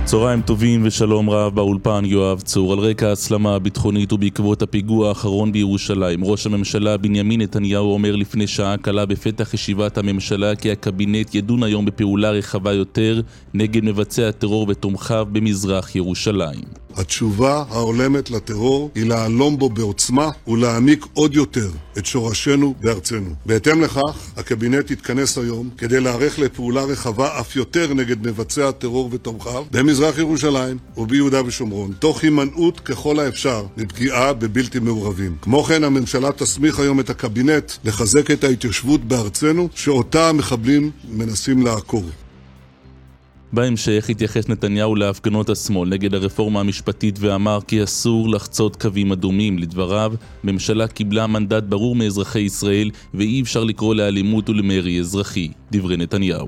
צהריים טובים ושלום רב, באולפן יואב צור. על רקע ההסלמה הביטחונית ובעקבות הפיגוע האחרון בירושלים, ראש הממשלה בנימין נתניהו אומר לפני שעה קלה בפתח ישיבת הממשלה כי הקבינט ידון היום בפעולה רחבה יותר נגד מבצע הטרור ותומכיו במזרח ירושלים. התשובה ההולמת לטרור היא להלום בו בעוצמה ולהעמיק עוד יותר את שורשנו בארצנו. בהתאם לכך, הקבינט יתכנס היום כדי להיערך לפעולה רחבה אף יותר נגד מבצע הטרור ותומכיו במזרח ירושלים וביהודה ושומרון, תוך הימנעות ככל האפשר לפגיעה בבלתי מעורבים. כמו כן, הממשלה תסמיך היום את הקבינט לחזק את ההתיישבות בארצנו שאותה המחבלים מנסים לעקור. בהמשך התייחס נתניהו להפגנות השמאל נגד הרפורמה המשפטית ואמר כי אסור לחצות קווים אדומים. לדבריו, ממשלה קיבלה מנדט ברור מאזרחי ישראל ואי אפשר לקרוא לאלימות ולמרי אזרחי. דברי נתניהו.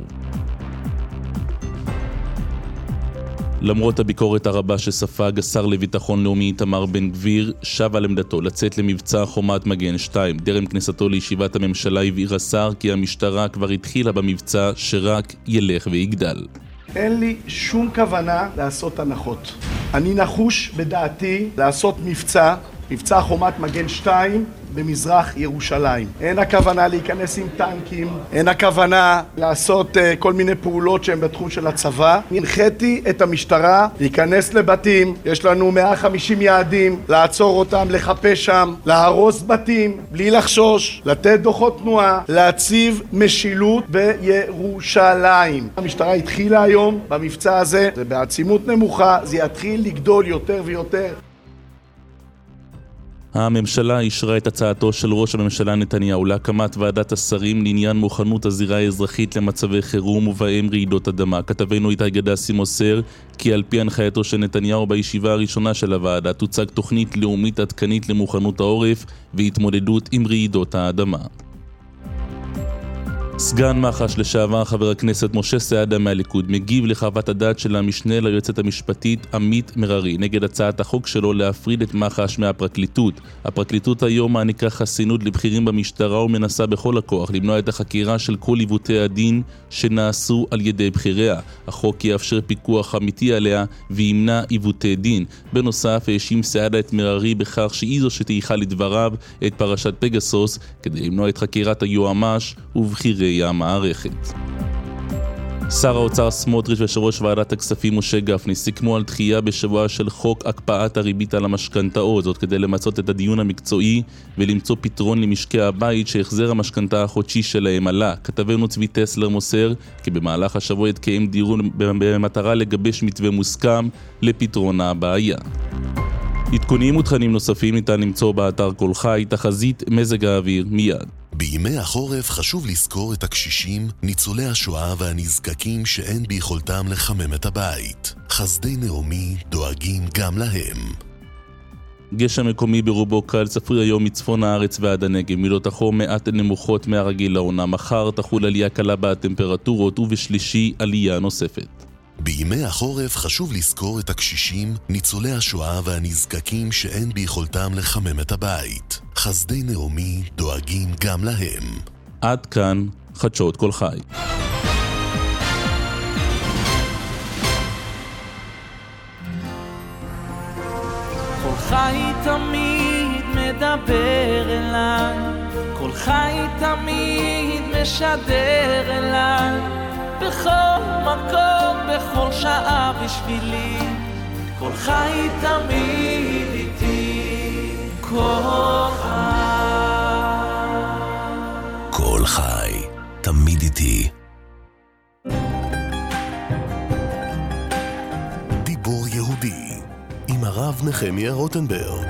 למרות הביקורת הרבה שספג, השר לביטחון לאומי איתמר בן גביר שב על עמדתו לצאת למבצע חומת מגן 2. טרם כניסתו לישיבת הממשלה הבהיר השר כי המשטרה כבר התחילה במבצע שרק ילך ויגדל. אין לי שום כוונה לעשות הנחות. אני נחוש בדעתי לעשות מבצע חומת מגן 2 במזרח ירושלים. אין הכוונה להיכנס עם טנקים, אין הכוונה לעשות כל מיני פעולות שהן בתחום של הצבא. הנחיתי את המשטרה להיכנס לבתים, יש לנו 150 יעדים, לעצור אותם, לחפש שם, להרוס בתים, בלי לחשוש, לתת דוחות תנועה, להציב משילות בירושלים. המשטרה התחילה היום במבצע הזה, זה בעצימות נמוכה, זה יתחיל לגדול יותר ויותר. הממשלה אישרה את הצעתו של ראש הממשלה נתניהו להקמת ועדת השרים לעניין מוכנות הזירה האזרחית למצבי חירום ובהם רעידות אדמה. כתבנו איתי גדסי מוסר כי על פי הנחייתו של נתניהו בישיבה הראשונה של הוועדה תוצג תוכנית לאומית עדכנית למוכנות העורף והתמודדות עם רעידות האדמה. סגן מח"ש לשעבר חבר הכנסת משה סעדה מהליכוד מגיב לחוות הדעת של המשנה ליועצת המשפטית עמית מררי נגד הצעת החוק שלו להפריד את מח"ש מהפרקליטות. הפרקליטות היום מעניקה חסינות לבכירים במשטרה ומנסה בכל הכוח למנוע את החקירה של כל עיוותי הדין שנעשו על ידי בכיריה. החוק יאפשר פיקוח אמיתי עליה וימנע עיוותי דין. בנוסף, האשים סעדה את מררי בכך שהיא זו שתייחה לדבריו את פרשת פגסוס כדי למנוע את חקירת היועמ"ש ובכירי המערכת. שר האוצר סמוטריץ' ויושב-ראש ועדת הכספים משה גפני סיכמו על דחייה בשבוע של חוק הקפאת הריבית על המשכנתאות, זאת כדי למצות את הדיון המקצועי ולמצוא פתרון למשקי הבית שהחזר המשכנתה החודשי שלהם עלה. כתבנו צבי טסלר מוסר כי במהלך השבוע יתקיים דיון במטרה לגבש מתווה מוסכם לפתרון הבעיה. עדכונים ותכנים נוספים ניתן למצוא באתר כל חי. תחזית מזג האוויר מיד. בימי החורף חשוב לזכור את הקשישים, ניצולי השואה והנזקקים שאין ביכולתם לחמם את הבית. חסדי נעמי דואגים גם להם. גשם מקומי ברובו קל צפוי היום מצפון הארץ ועד הנגב. מילות החום מעט נמוכות מהרגיל לעונה. מחר תחול עלייה קלה בטמפרטורות ובשלישי עלייה נוספת. בימי החורף חשוב לזכור את הקשישים, ניצולי השואה והנזקקים שאין ביכולתם לחמם את הבית. חסדי נעמי דואגים גם להם. עד כאן חדשות כל חי. כל חי תמיד מדבר אליי, כל חי תמיד משדר אליי, בכל מקום, בכל שעה בשבילי, כל חי תמיד איתי, כל חי. כל חי תמיד איתי. דיבור יהודי עם הרב נחמיה רוטנברג.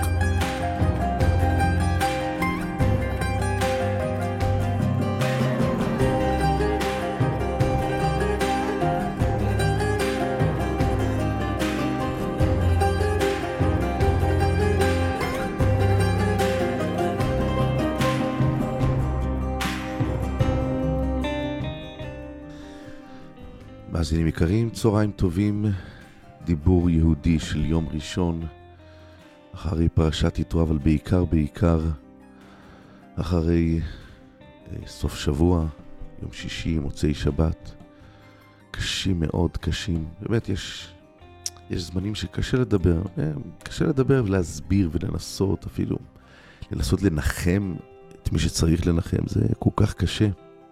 מאזינים יקרים, צהריים טובים. דיבור יהודי של יום ראשון אחרי פרשת יתרו, אבל בעיקר אחרי סוף שבוע, יום שישי, מוצאי שבת, קשים מאוד, קשים. באמת יש זמנים שקשה לדבר, קשה לדבר ולהסביר ולנסות אפילו, לנסות לנחם את מי שצריך לנחם, זה כל כך קשה.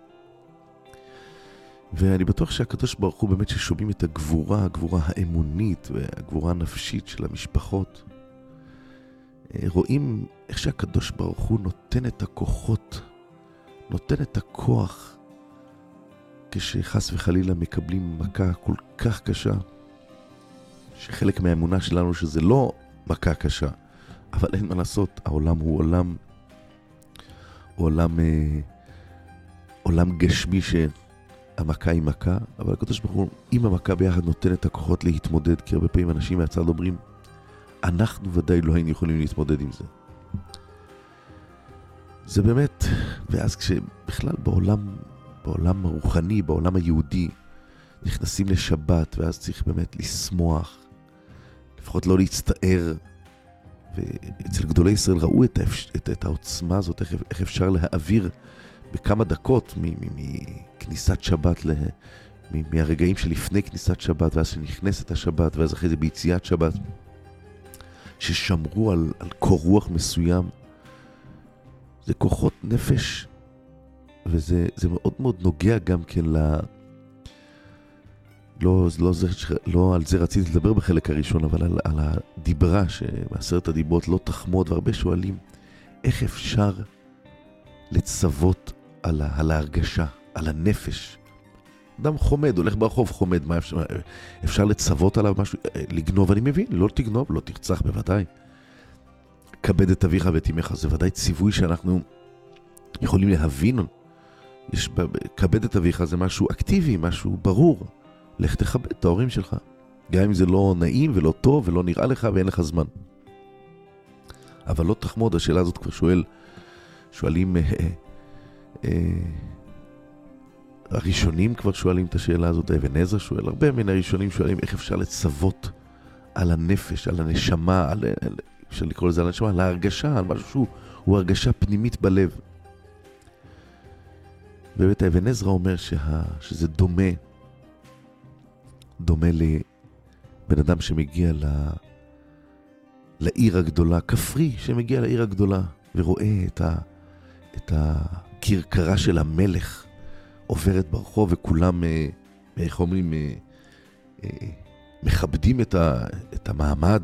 ואני בטוח שהקדוש ברוך הוא באמת ששומעים את הגבורה האמונית והגבורה הנפשית של המשפחות, רואים איך שהקדוש ברוך הוא נותן את הכוחות, נותן את הכוח, כשחס וחלילה מקבלים מכה כל כך קשה, שחלק מהאמונה שלנו שזה לא מכה קשה, אבל אין מה לעשות, העולם הוא עולם גשמי שהמכה היא מכה, אבל הקדוש ברוך הוא עם המכה ביחד נותן את הכוחות להתמודד, כי הרבה פעמים אנשים מהצד אומרים, אנחנו ודאי לא היינו יכולים להתמודד עם זה. זה באמת, ואז כשבכלל בעולם הרוחני, בעולם היהודי, נכנסים לשבת, ואז צריך באמת לשמוח, לפחות לא להצטער, ואצל גדולי ישראל ראו את העוצמה הזאת, איך אפשר להעביר בכמה דקות מכניסת שבת, מהרגעים שלפני כניסת שבת, ואז שנכנסת השבת, ואז אחרי זה ביציאת שבת, ששמרו על קור רוח מסוים. זה כוחות נפש, וזה מאוד מאוד נוגע גם כן לא על זה רציתי לדבר בחלק הראשון, אבל על הדיברה, שמעשרת הדיברות לא תחמוד, והרבה שואלים, איך אפשר לצוות על ההרגשה, על הנפש? אדם חומד, הולך ברחוב חומד, מה אפשר לצוות עליו משהו? לגנוב, אני מבין, לא תגנוב, לא תרצח, בוודאי. כבד את אביך ואת אמך, זה ודאי ציווי שאנחנו יכולים להבין. כבד את אביך זה משהו אקטיבי, משהו ברור. לך תכבד את ההורים שלך. גם אם זה לא נעים ולא טוב ולא נראה לך ואין לך זמן. אבל לא תחמוד, השאלה הזאת כבר שואלים, הראשונים כבר שואלים את השאלה הזאת, אבן עזרא שואל, הרבה מן הראשונים שואלים איך אפשר לצוות על הנפש, על הנשמה, אפשר לקרוא לזה על הנשמה, על ההרגשה, על משהו שהוא הרגשה פנימית בלב. ובאמת אבן עזרא אומר שזה דומה לבן אדם שמגיע לעיר הגדולה, כפרי שמגיע לעיר הגדולה ורואה את הכרכרה של המלך עוברת ברחוב, וכולם, איך אומרים, מכבדים את המעמד.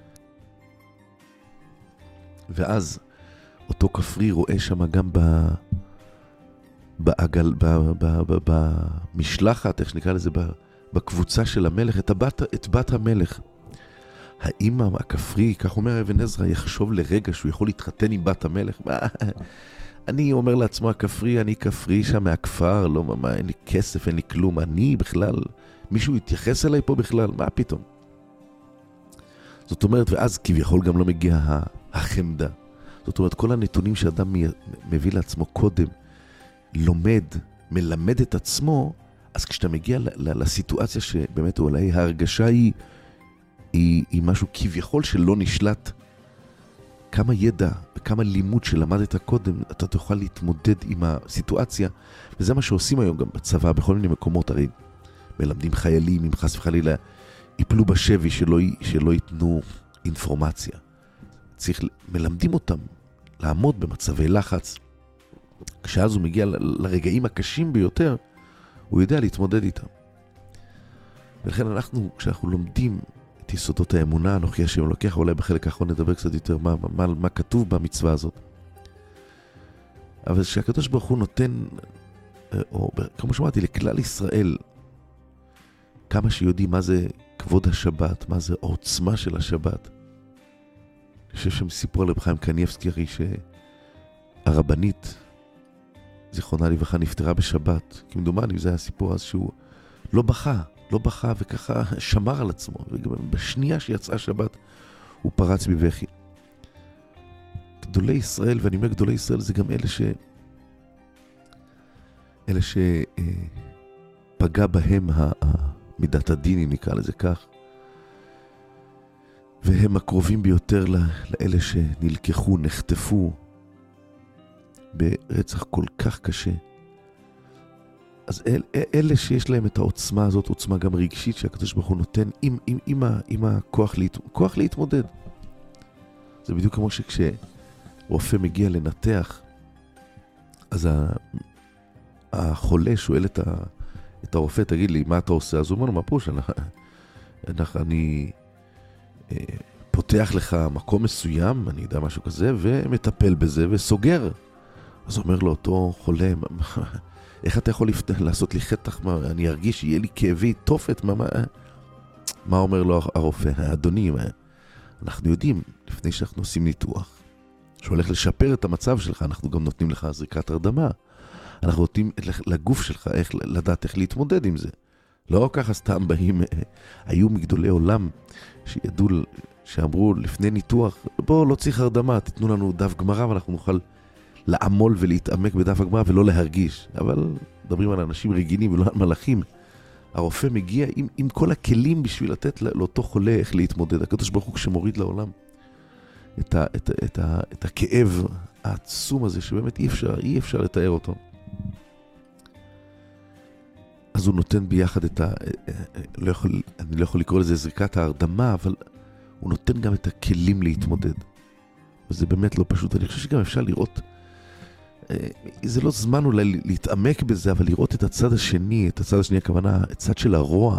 ואז אותו כפרי רואה שם גם במשלחת, איך שנקרא לזה, בקבוצה של המלך, את בת המלך. האם הכפרי, כך אומר אבן עזרא, יחשוב לרגע שהוא יכול להתחתן עם בת המלך? אני אומר לעצמו, הכפרי, אני כפרי שם מהכפר, לא, אין לי כסף, אין לי כלום, אני בכלל, מישהו יתייחס אליי פה בכלל, מה פתאום? זאת אומרת, ואז כביכול גם לא מגיע החמדה. זאת אומרת, כל הנתונים שאדם מביא לעצמו קודם, מלמד את עצמו, אז כשאתה מגיע לסיטואציה שבאמת אולי ההרגשה היא משהו כביכול שלא נשלט, כמה ידע וכמה לימוד שלמדת קודם, אתה תוכל להתמודד עם הסיטואציה, וזה מה שעושים היום גם בצבא, בכל מיני מקומות, הרי מלמדים חיילים, אם חס וחלילה ייפלו בשבי שלא ייתנו אינפורמציה. מלמדים אותם לעמוד במצבי לחץ, כשאז הוא מגיע לרגעים הקשים ביותר, הוא יודע להתמודד איתם. ולכן כשאנחנו לומדים את יסודות האמונה, אנוכי השם אלוקיך, אולי בחלק האחרון נדבר קצת יותר מה כתוב במצווה הזאת. אבל שהקדוש ברוך הוא נותן, או כמו שאמרתי, לכלל ישראל, כמה שיודעים מה זה כבוד השבת, מה זה העוצמה של השבת. אני חושב שהם סיפרו על רב חיים קניבסקי, הרי שהרבנית, זיכרונה לברכה, נפטרה בשבת, כי מדומני, זה היה סיפור אז שהוא לא בכה וככה שמר על עצמו, וגם בשנייה שיצאה שבת הוא פרץ בבכי. גדולי ישראל, ואני אומר גדולי ישראל, זה גם אלה שפגע בהם מידת הדין, אם נקרא לזה כך, והם הקרובים ביותר לאלה שנלקחו, נחטפו ברצח כל כך קשה. אז אלה שיש להם את העוצמה הזאת, עוצמה גם רגשית שהקדוש ברוך הוא נותן עם הכוח להתמודד. זה בדיוק כמו שכשרופא מגיע לנתח, אז החולה שואל את הרופא, תגיד לי, מה אתה עושה? אז הוא אומר לו, מה פוש? אני פותח לך מקום מסוים, אני יודע משהו כזה, ומטפל בזה וסוגר. אז אומר לו אותו חולה, איך אתה יכול לעשות לי חתך? אני ארגיש שיהיה לי כאבי תופת? מה אומר לו הרופא? אדוני, אנחנו יודעים, לפני שאנחנו עושים ניתוח, שהולך לשפר את המצב שלך, אנחנו גם נותנים לך זריקת הרדמה. אנחנו נותנים לגוף שלך לדעת איך להתמודד עם זה. לא ככה סתם באים, היו מגדולי עולם שידעו, שאמרו לפני ניתוח, בוא, לא צריך הרדמה, תתנו לנו דף גמרא ואנחנו נוכל לעמול ולהתעמק בדף הגמרא ולא להרגיש. אבל מדברים על אנשים רגילים ולא על מלאכים. הרופא מגיע עם כל הכלים בשביל לתת לאותו חולה איך להתמודד. הקדוש ברוך הוא כשמוריד לעולם את הכאב העצום הזה שבאמת אי אפשר לתאר אותו. אז הוא נותן ביחד אני לא יכול לקרוא לזה זריקת ההרדמה, אבל הוא נותן גם את הכלים להתמודד. וזה באמת לא פשוט. אני חושב שגם אפשר לראות, זה לא זמן אולי להתעמק בזה, אבל לראות את הצד השני, הכוונה, הצד של הרוע.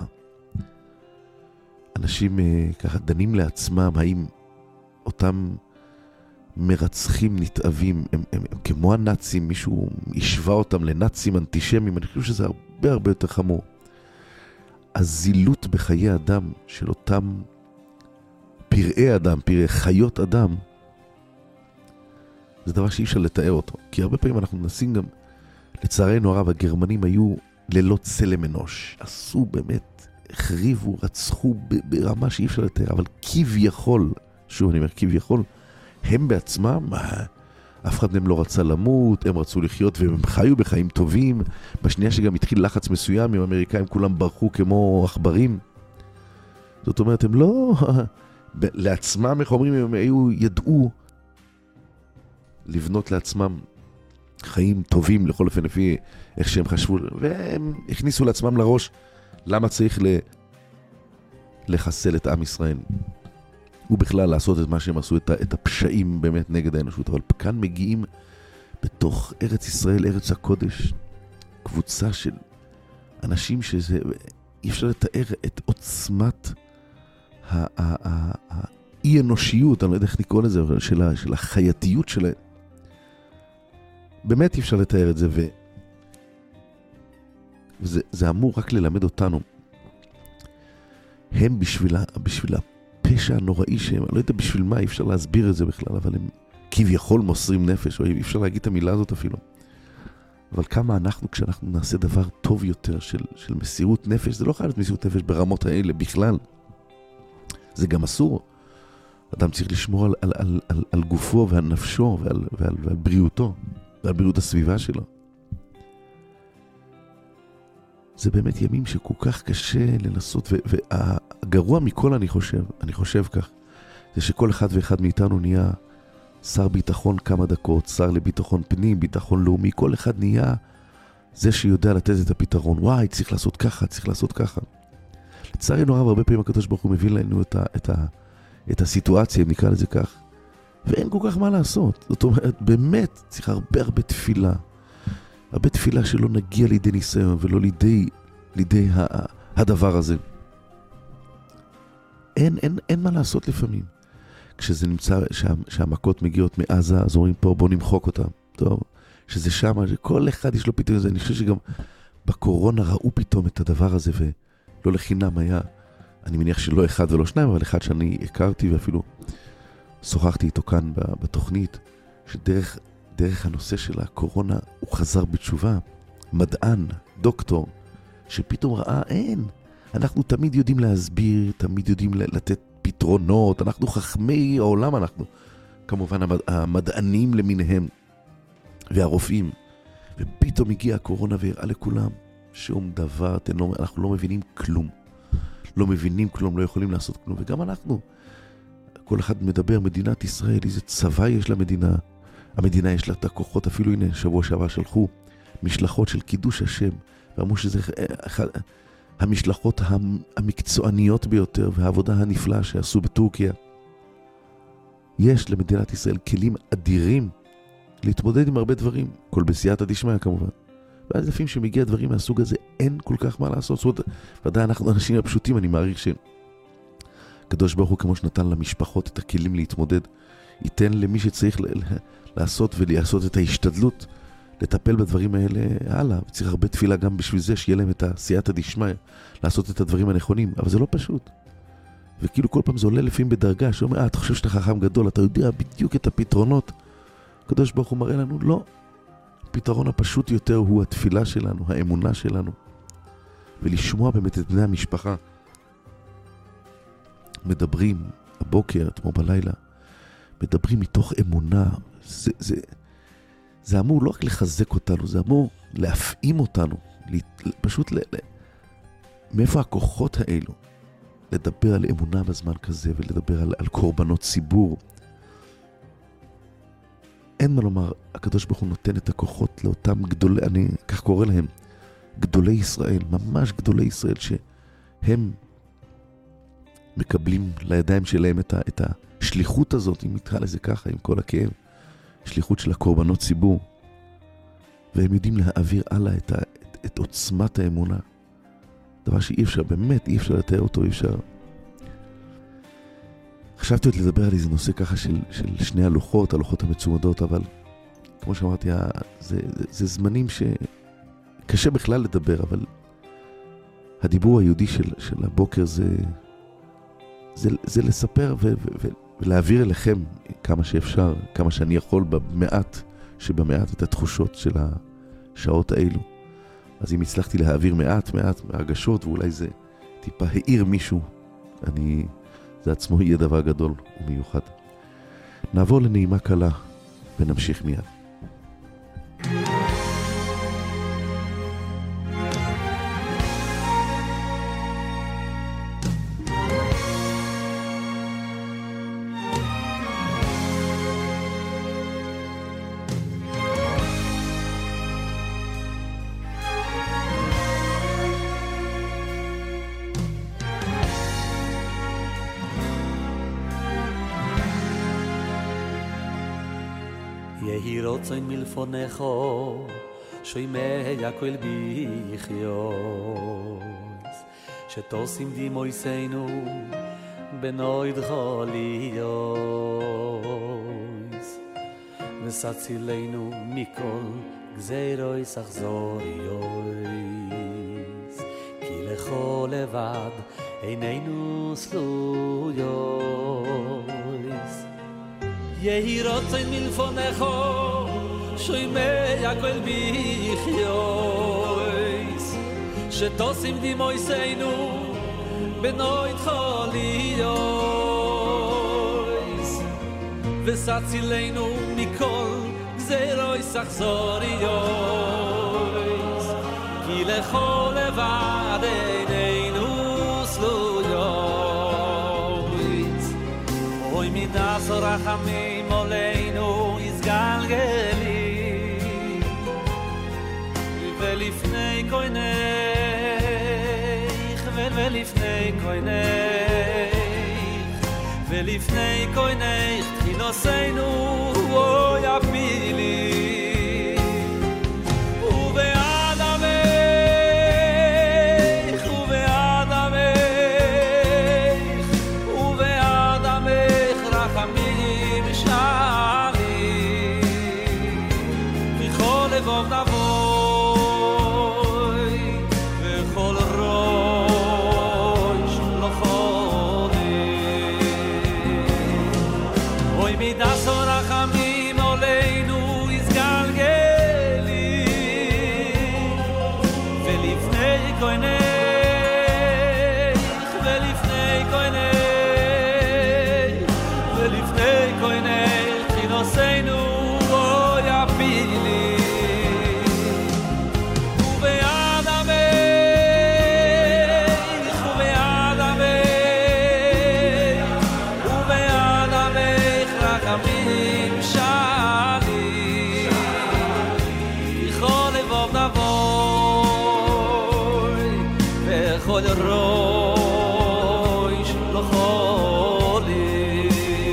אנשים ככה דנים לעצמם, האם אותם מרצחים נתאבים, הם כמו הנאצים, מישהו ישווה אותם לנאצים אנטישמים, אני חושב שזה הרבה יותר חמור. הזילות בחיי אדם של אותם פראי אדם, פראי חיות אדם, זה דבר שאי אפשר לתאר אותו. כי הרבה פעמים אנחנו מנסים גם, לצערנו הרב, הגרמנים היו ללא צלם אנוש. עשו באמת, החריבו, רצחו ברמה שאי אפשר לתאר, אבל כביכול, שוב אני אומר כביכול, הם בעצמם, אף אחד מהם לא רצה למות, הם רצו לחיות והם חיו בחיים טובים. בשנייה שגם התחיל לחץ מסוים, עם האמריקאים כולם ברחו כמו עכברים. זאת אומרת, הם לא, לעצמם, איך אומרים, הם ידעו לבנות לעצמם חיים טובים, לכל אופן לפי איך שהם חשבו, והם הכניסו לעצמם לראש, למה צריך לחסל את עם ישראל. ובכלל לעשות את מה שהם עשו, את הפשעים באמת נגד האנושות. אבל כאן מגיעים בתוך ארץ ישראל, ארץ הקודש, קבוצה של אנשים שזה, אי אפשר לתאר את עוצמת האי אנושיות, אני לא יודע איך נקרא לזה, של החייתיות שלהם. באמת אי אפשר לתאר את זה, וזה אמור רק ללמד אותנו. הם בשביל הפשע הנוראי שהם, אני לא יודע בשביל מה, אי אפשר להסביר את זה בכלל, אבל הם כביכול מוסרים נפש, או אי אפשר להגיד את המילה הזאת אפילו. אבל כמה אנחנו, כשאנחנו נעשה דבר טוב יותר של מסירות נפש, זה לא חייב להיות מסירות נפש ברמות האלה בכלל. זה גם אסור. אדם צריך לשמור על גופו ועל נפשו ועל בריאותו, ועל בריאות הסביבה שלו. זה באמת ימים שכל כך קשה לנסות, והגרוע מכל אני חושב כך, זה שכל אחד ואחד מאיתנו נהיה שר ביטחון כמה דקות, שר לביטחון פנים, ביטחון לאומי, כל אחד נהיה זה שיודע לתת את הפתרון. וואי, צריך לעשות ככה, צריך לעשות ככה. לצערנו הרב, הרבה פעמים הקדוש ברוך הוא מביא לנו את הסיטואציה, אם נקרא לזה כך, ואין כל כך מה לעשות. זאת אומרת, באמת צריך הרבה תפילה. הרבה תפילה שלא נגיע לידי ניסיון ולא לידי הדבר הזה. אין מה לעשות לפעמים. כשזה נמצא, שהמכות מגיעות מעזה, אז אומרים פה בוא נמחוק אותם. טוב, שזה שם, כל אחד יש לו פתאום זה. אני חושב שגם בקורונה ראו פתאום את הדבר הזה, ולא לחינם היה, אני מניח שלא אחד ולא שניים, אבל אחד שאני הכרתי ואפילו שוחחתי איתו כאן בתוכנית, דרך הנושא של הקורונה הוא חזר בתשובה, מדען, דוקטור, שפתאום ראה, אנחנו תמיד יודעים להסביר, תמיד יודעים לתת פתרונות, אנחנו חכמי העולם, אנחנו כמובן המדענים למיניהם והרופאים, ופתאום הגיעה הקורונה והראה לכולם שום דבר, אנחנו לא מבינים כלום, לא יכולים לעשות כלום, וגם אנחנו, כל אחד מדבר, מדינת ישראל, איזה צבא יש למדינה, המדינה יש לה את הכוחות, אפילו הנה, שבוע שעבר שלחו משלחות של קידוש השם, ואמרו שזה אחד המשלחות המקצועניות ביותר, והעבודה הנפלאה שעשו בטורקיה. יש למדינת ישראל כלים אדירים להתמודד עם הרבה דברים, כל בסייעתא דשמיא כמובן. ואז לפעמים שמגיע דברים מהסוג הזה, אין כל כך מה לעשות. זאת אומרת, ודאי אנחנו אנשים הפשוטים, אני מעריך שקדוש ברוך הוא כמו שנתן למשפחות את הכלים להתמודד, ייתן למי שצריך לעשות ולעשות את ההשתדלות, לטפל בדברים האלה הלאה. וצריך הרבה תפילה גם בשביל זה, שיהיה להם את הסייעתא דשמיא, לעשות את הדברים הנכונים, אבל זה לא פשוט. וכאילו כל פעם זה עולה לפעמים בדרגה, שאומר, אתה חושב שאתה חכם גדול, אתה יודע בדיוק את הפתרונות. הקדוש ברוך הוא מראה לנו, לא. הפתרון הפשוט יותר הוא התפילה שלנו, האמונה שלנו. ולשמוע באמת את בני המשפחה. מדברים הבוקר, אתמול בלילה, מדברים מתוך אמונה. זה אמור לא רק לחזק אותנו, זה אמור להפעים אותנו. פשוט מאיפה הכוחות האלו? לדבר על אמונה בזמן כזה, ולדבר על קורבנות ציבור. אין מה לומר, הקדוש ברוך הוא נותן את הכוחות לאותם גדולי, אני כך קורא להם, גדולי ישראל, ממש גדולי ישראל, שהם מקבלים לידיים שלהם את השליחות הזאת, אם נקרא לזה ככה, עם כל הכאב, שליחות של הקורבנות ציבור, והם יודעים להעביר הלאה את עוצמת האמונה, דבר שאי אפשר, באמת אי אפשר לתאר אותו, אי אפשר. חשבתי עוד לדבר על איזה נושא ככה של שני הלוחות המצומדות, אבל כמו שאמרתי, זה זמנים שקשה בכלל לדבר, אבל הדיבור היהודי של הבוקר זה לספר ולהעביר אליכם כמה שאפשר, כמה שאני יכול במעט שבמעט את התחושות של השעות האלו. אז אם הצלחתי להעביר מעט מהרגשות, ואולי זה טיפה העיר מישהו, זה עצמו יהיה דבר גדול ומיוחד. נעבור לנעימה קלה ונמשיך מיד. יהי רצון מלפונך שוימע כל ביחיוס שתושים דימויסנו בנויד חוליוס וסצילנו מכל גזירויס אכזוריוס כי לכל לבד איננו סלויוס יהי רצון מלפונך שוימע כל ביחיוס שתושים דימויסנו בנויד חוליוס וסצילנו מכל גזירויס אכזוריוס כי לכל לבד איננו סלויוס אוי מידס רחמים עלינו יסגלגלי ולפני כהנך ולפני כהנך תחינוסנו אוי אפילי ובעד עמך רחמים שלי וכל לבוב נבוי וכל ראש לא חודי אוי מידס רחמים עלינו יסגלגלי ולפני כהנך תחינוסנו אוי אפילי ובעד עמך רחמים שלי בכל לבוב נבוי בכל ראש לחולי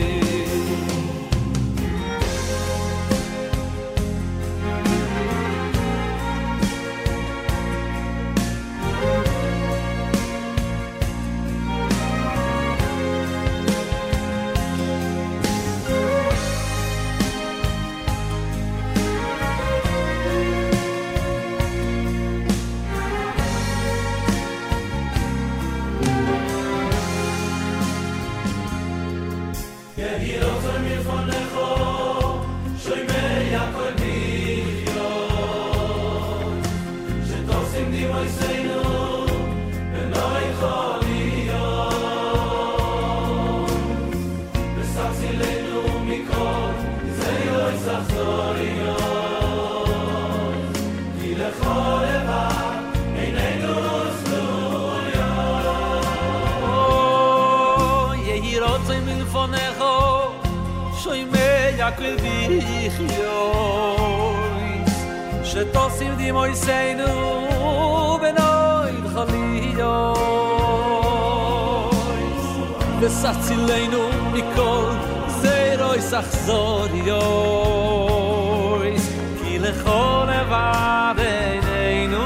Yaakov bichyois shetosim di moiseinu benoid chaliyos vesatzilenu mikol zeiroi sachzoriyos ki lechol evadeinu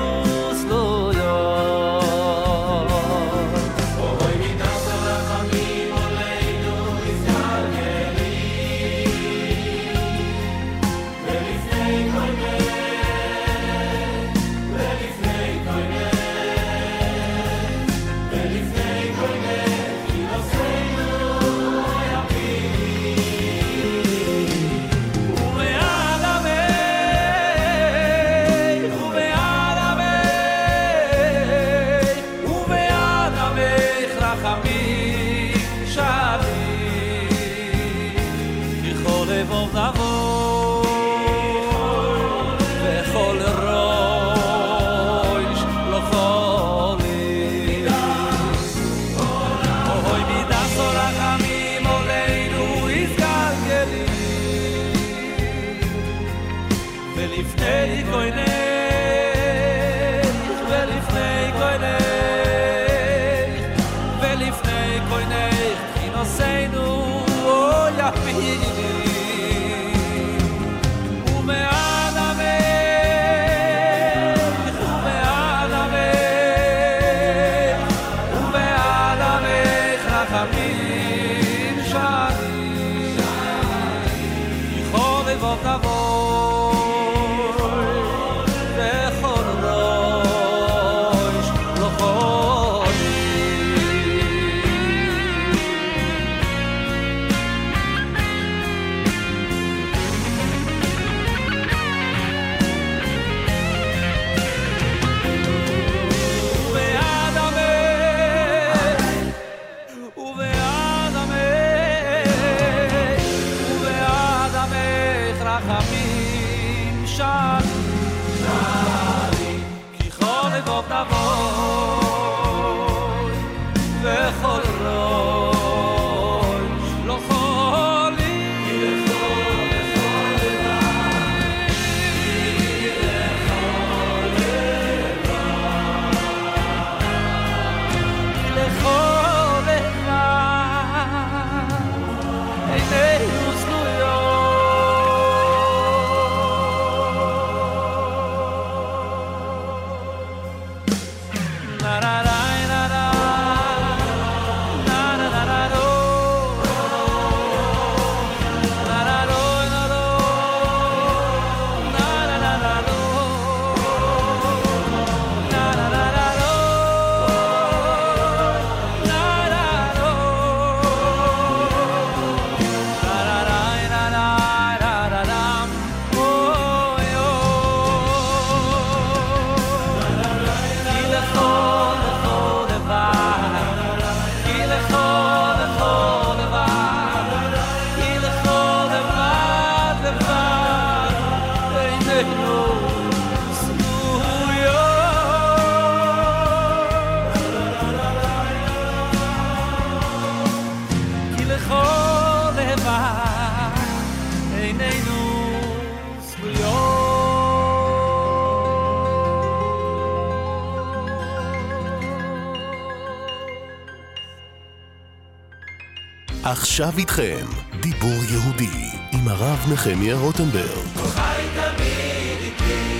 עכשיו איתכם, דיבור יהודי, עם הרב נחמיה רוטנברג. כל חי תמיד איתי.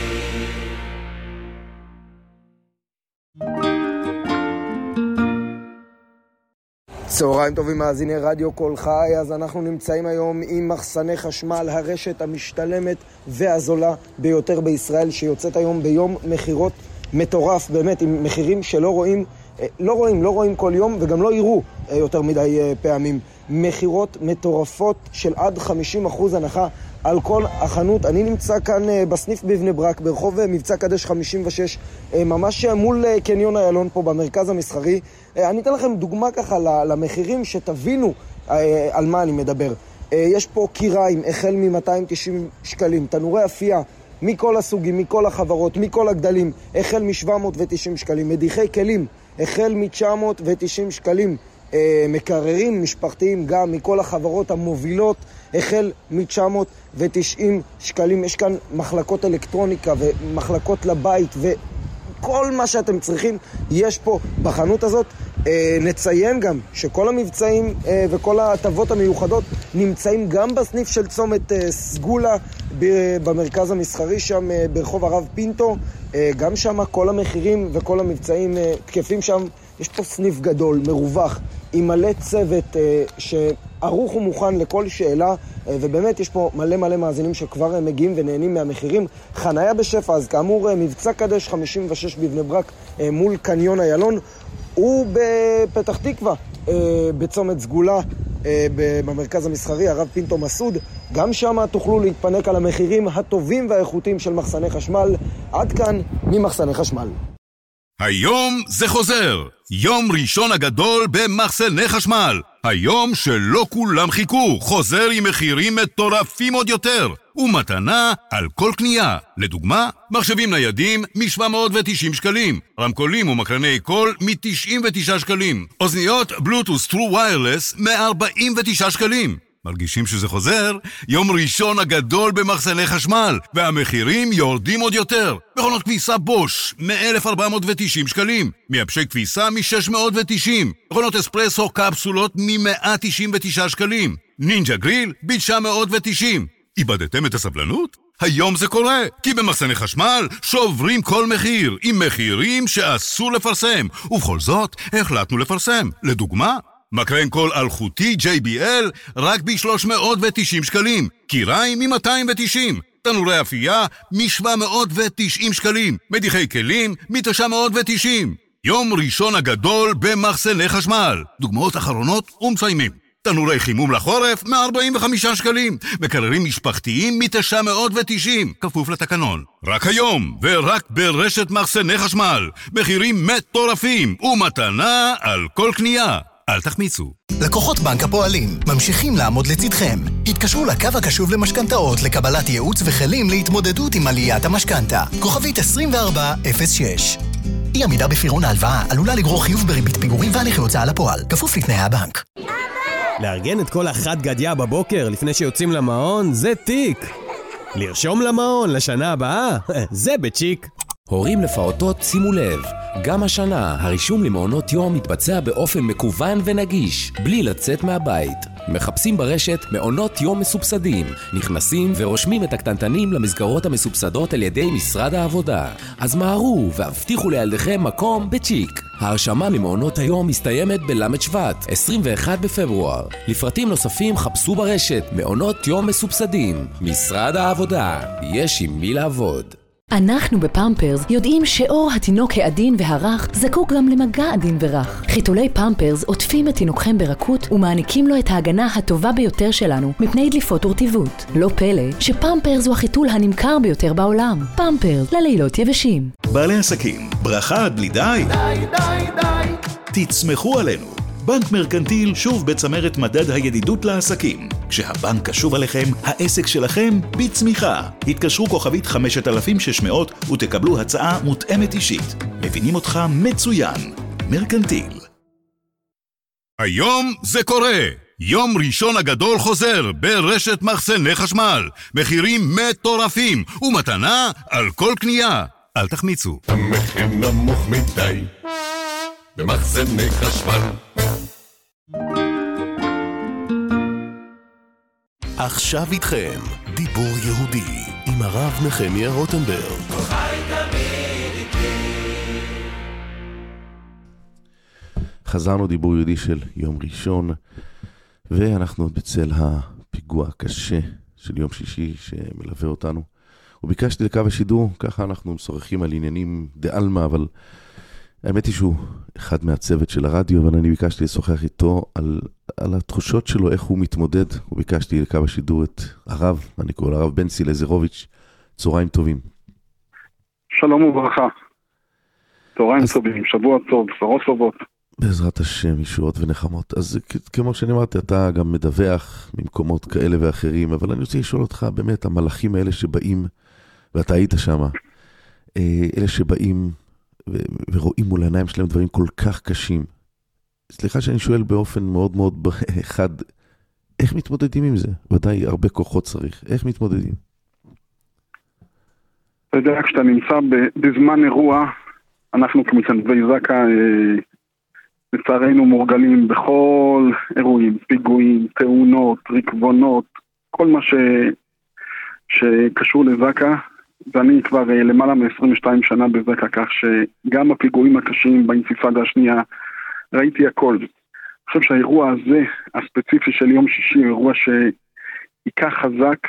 צהריים טובים מאזיני רדיו כל חי. אז אנחנו נמצאים היום עם מחסני חשמל, הרשת המשתלמת והזולה ביותר בישראל, שיוצאת היום ביום מחירות מטורף, באמת עם מחירים שלא רואים כל יום וגם לא יראו יותר מדי פעמים. מחירות מטורפות של עד 50% הנחה על כל החנות. אני נמצא כאן בסניף בבני ברק, ברחוב מבצע קדש 56, ממש מול קניון איילון פה במרכז המסחרי. אני אתן לכם דוגמה ככה למחירים שתבינו על מה אני מדבר. יש פה קיריים החל מ-290 שקלים, תנורי אפייה מכל הסוגים, מכל החברות, מכל הגדלים, החל מ-790 שקלים, מדיחי כלים החל מ-990 שקלים, מקררים משפחתיים גם מכל החברות המובילות החל מ-990 שקלים. יש כאן מחלקות אלקטרוניקה ומחלקות לבית וכל מה שאתם צריכים יש פה בחנות הזאת. נציין גם שכל המבצעים וכל ההטבות המיוחדות נמצאים גם בסניף של צומת סגולה במרכז המסחרי שם ברחוב הרב פינטו. גם שם כל המחירים וכל המבצעים תקפים שם. יש פה סניף גדול, מרווח, עם מלא צוות שערוך ומוכן לכל שאלה, ובאמת יש פה מלא מאזינים שכבר מגיעים ונהנים מהמחירים. חניה בשפע, אז כאמור מבצע קדש 56 בבני ברק מול קניון איילון, ובפתח תקווה בצומת סגולה במרכז המסחרי הרב פינטו מסוד. גם שם תוכלו להתפנק על המחירים הטובים והאיכותיים של מחסני חשמל. עד כאן ממחסני חשמל. היום זה חוזר, יום ראשון הגדול במחסני חשמל. היום שלא כולם חיכו, חוזר עם מחירים מטורפים עוד יותר, ומתנה על כל קנייה. לדוגמה, מחשבים ניידים מ-790 שקלים, רמקולים ומקרני קול מ-99 שקלים, אוזניות בלוטוס טרו ויירלס מ-49 שקלים. מרגישים שזה חוזר? יום ראשון הגדול במחסני חשמל, והמחירים יורדים עוד יותר. מכונות כביסה בוש מ-1490 שקלים, מייבשי כביסה מ-690, מכונות אספרסו קפסולות מ-199 שקלים, נינג'ה גריל ב-990. איבדתם את הסבלנות? היום זה קורה, כי במחסני חשמל שוברים כל מחיר, עם מחירים שאסור לפרסם, ובכל זאת החלטנו לפרסם. לדוגמה, מקרן קול אלחוטי JBL רק ב-390 שקלים, קיריים מ-290, תנורי אפייה מ-790 שקלים, מדיחי כלים מ-990. יום ראשון הגדול במחסני חשמל. דוגמאות אחרונות ומסיימים. תנורי חימום לחורף מ-45 שקלים, מקררים משפחתיים מ-990, כפוף לתקנון. רק היום ורק ברשת מחסני חשמל, מחירים מטורפים ומתנה על כל קנייה. אל תחמיצו. לקוחות בנק הפועלים ממשיכים לעמוד לצדכם. התקשרו לקו הקשוב למשכנתאות לקבלת ייעוץ וכלים להתמודדות עם עליית המשכנתה. כוכבית 2406. אי עמידה בפירעון ההלוואה עלולה לגרור חיוב בריבית פיגורים והליכי הוצאה לפועל, כפוף לתנאי הבנק. לארגן את כל החד גדיה בבוקר לפני שיוצאים למעון זה טיק. לרשום למעון לשנה הבאה זה בצ'יק. הורים לפעוטות, שימו לב, גם השנה הרישום למעונות יום מתבצע באופן מקוון ונגיש, בלי לצאת מהבית. מחפשים ברשת מעונות יום מסובסדים, נכנסים ורושמים את הקטנטנים למסגרות המסובסדות על ידי משרד העבודה. אז מהרו והבטיחו לילדיכם מקום בצ'יק. ההרשמה ממעונות היום מסתיימת בלמד שבט, 21 בפברואר. לפרטים נוספים חפשו ברשת מעונות יום מסובסדים. משרד העבודה, יש עם מי לעבוד. אנחנו בפמפרס יודעים שאור התינוק העדין והרך זקוק גם למגע עדין ורך. חיתולי פמפרס עוטפים את תינוקכם ברכות ומעניקים לו את ההגנה הטובה ביותר שלנו מפני דליפות ורטיבות. לא פלא שפמפרס הוא החיתול הנמכר ביותר בעולם. פמפרס ללילות יבשים. בעלי עסקים, ברכה עד בלי די. די. תצמחו עלינו. בנק מרקנטיל שוב בצמרת מדד הידידות לעסקים. כשהבנק קשוב עליכם, העסק שלכם בצמיחה. התקשרו כוכבית 5600 ותקבלו הצעה מותאמת אישית. מבינים אותך מצוין. מרקנטיל. היום זה קורה. יום ראשון הגדול חוזר ברשת מחסני חשמל. מחירים מטורפים ומתנה על כל קנייה. אל תחמיצו. המחיר נמוך מדי במחסני חשמל. עכשיו איתכם, דיבור יהודי, עם הרב נחמיה רוטנברג. חי תמיד איתי. חזרנו דיבור יהודי של יום ראשון, ואנחנו עוד בצל הפיגוע הקשה של יום שישי שמלווה אותנו. וביקשתי לקו השידור, ככה אנחנו משוחחים על עניינים דאלמה, אבל האמת היא שהוא אחד מהצוות של הרדיו, אבל אני ביקשתי לשוחח איתו על התחושות שלו, איך הוא מתמודד. וביקשתי לקו השידור את הרב, אני קורא לרב בנצי לזרוביץ'. צהריים טובים. שלום וברכה. צהריים טובים, שבוע טוב, בשורות טובות. בעזרת השם, ישועות ונחמות. אז כמו שאני אמרתי, אתה גם מדווח ממקומות כאלה ואחרים, אבל אני רוצה לשאול אותך, באמת, המלאכים האלה שבאים, ואתה היית שם, אלה שבאים ורואים מול העיניים שלהם דברים כל כך קשים. סליחה שאני שואל באופן מאוד מאוד חד, איך מתמודדים עם זה? ודאי הרבה כוחות צריך. איך מתמודדים? אתה יודע, כשאתה נמצא בזמן אירוע, אנחנו כמתנדבי זק"א, לצערנו מורגלים בכל אירועים, פיגועים, תאונות, ריקבונות, כל מה שקשור לזק"א, ואני כבר למעלה מ-22 שנה בזק"א, כך שגם הפיגועים הקשים באינתיפאדה השנייה, ראיתי הכל. אני חושב שהאירוע הזה, הספציפי של יום שישי, אירוע שעיקר חזק,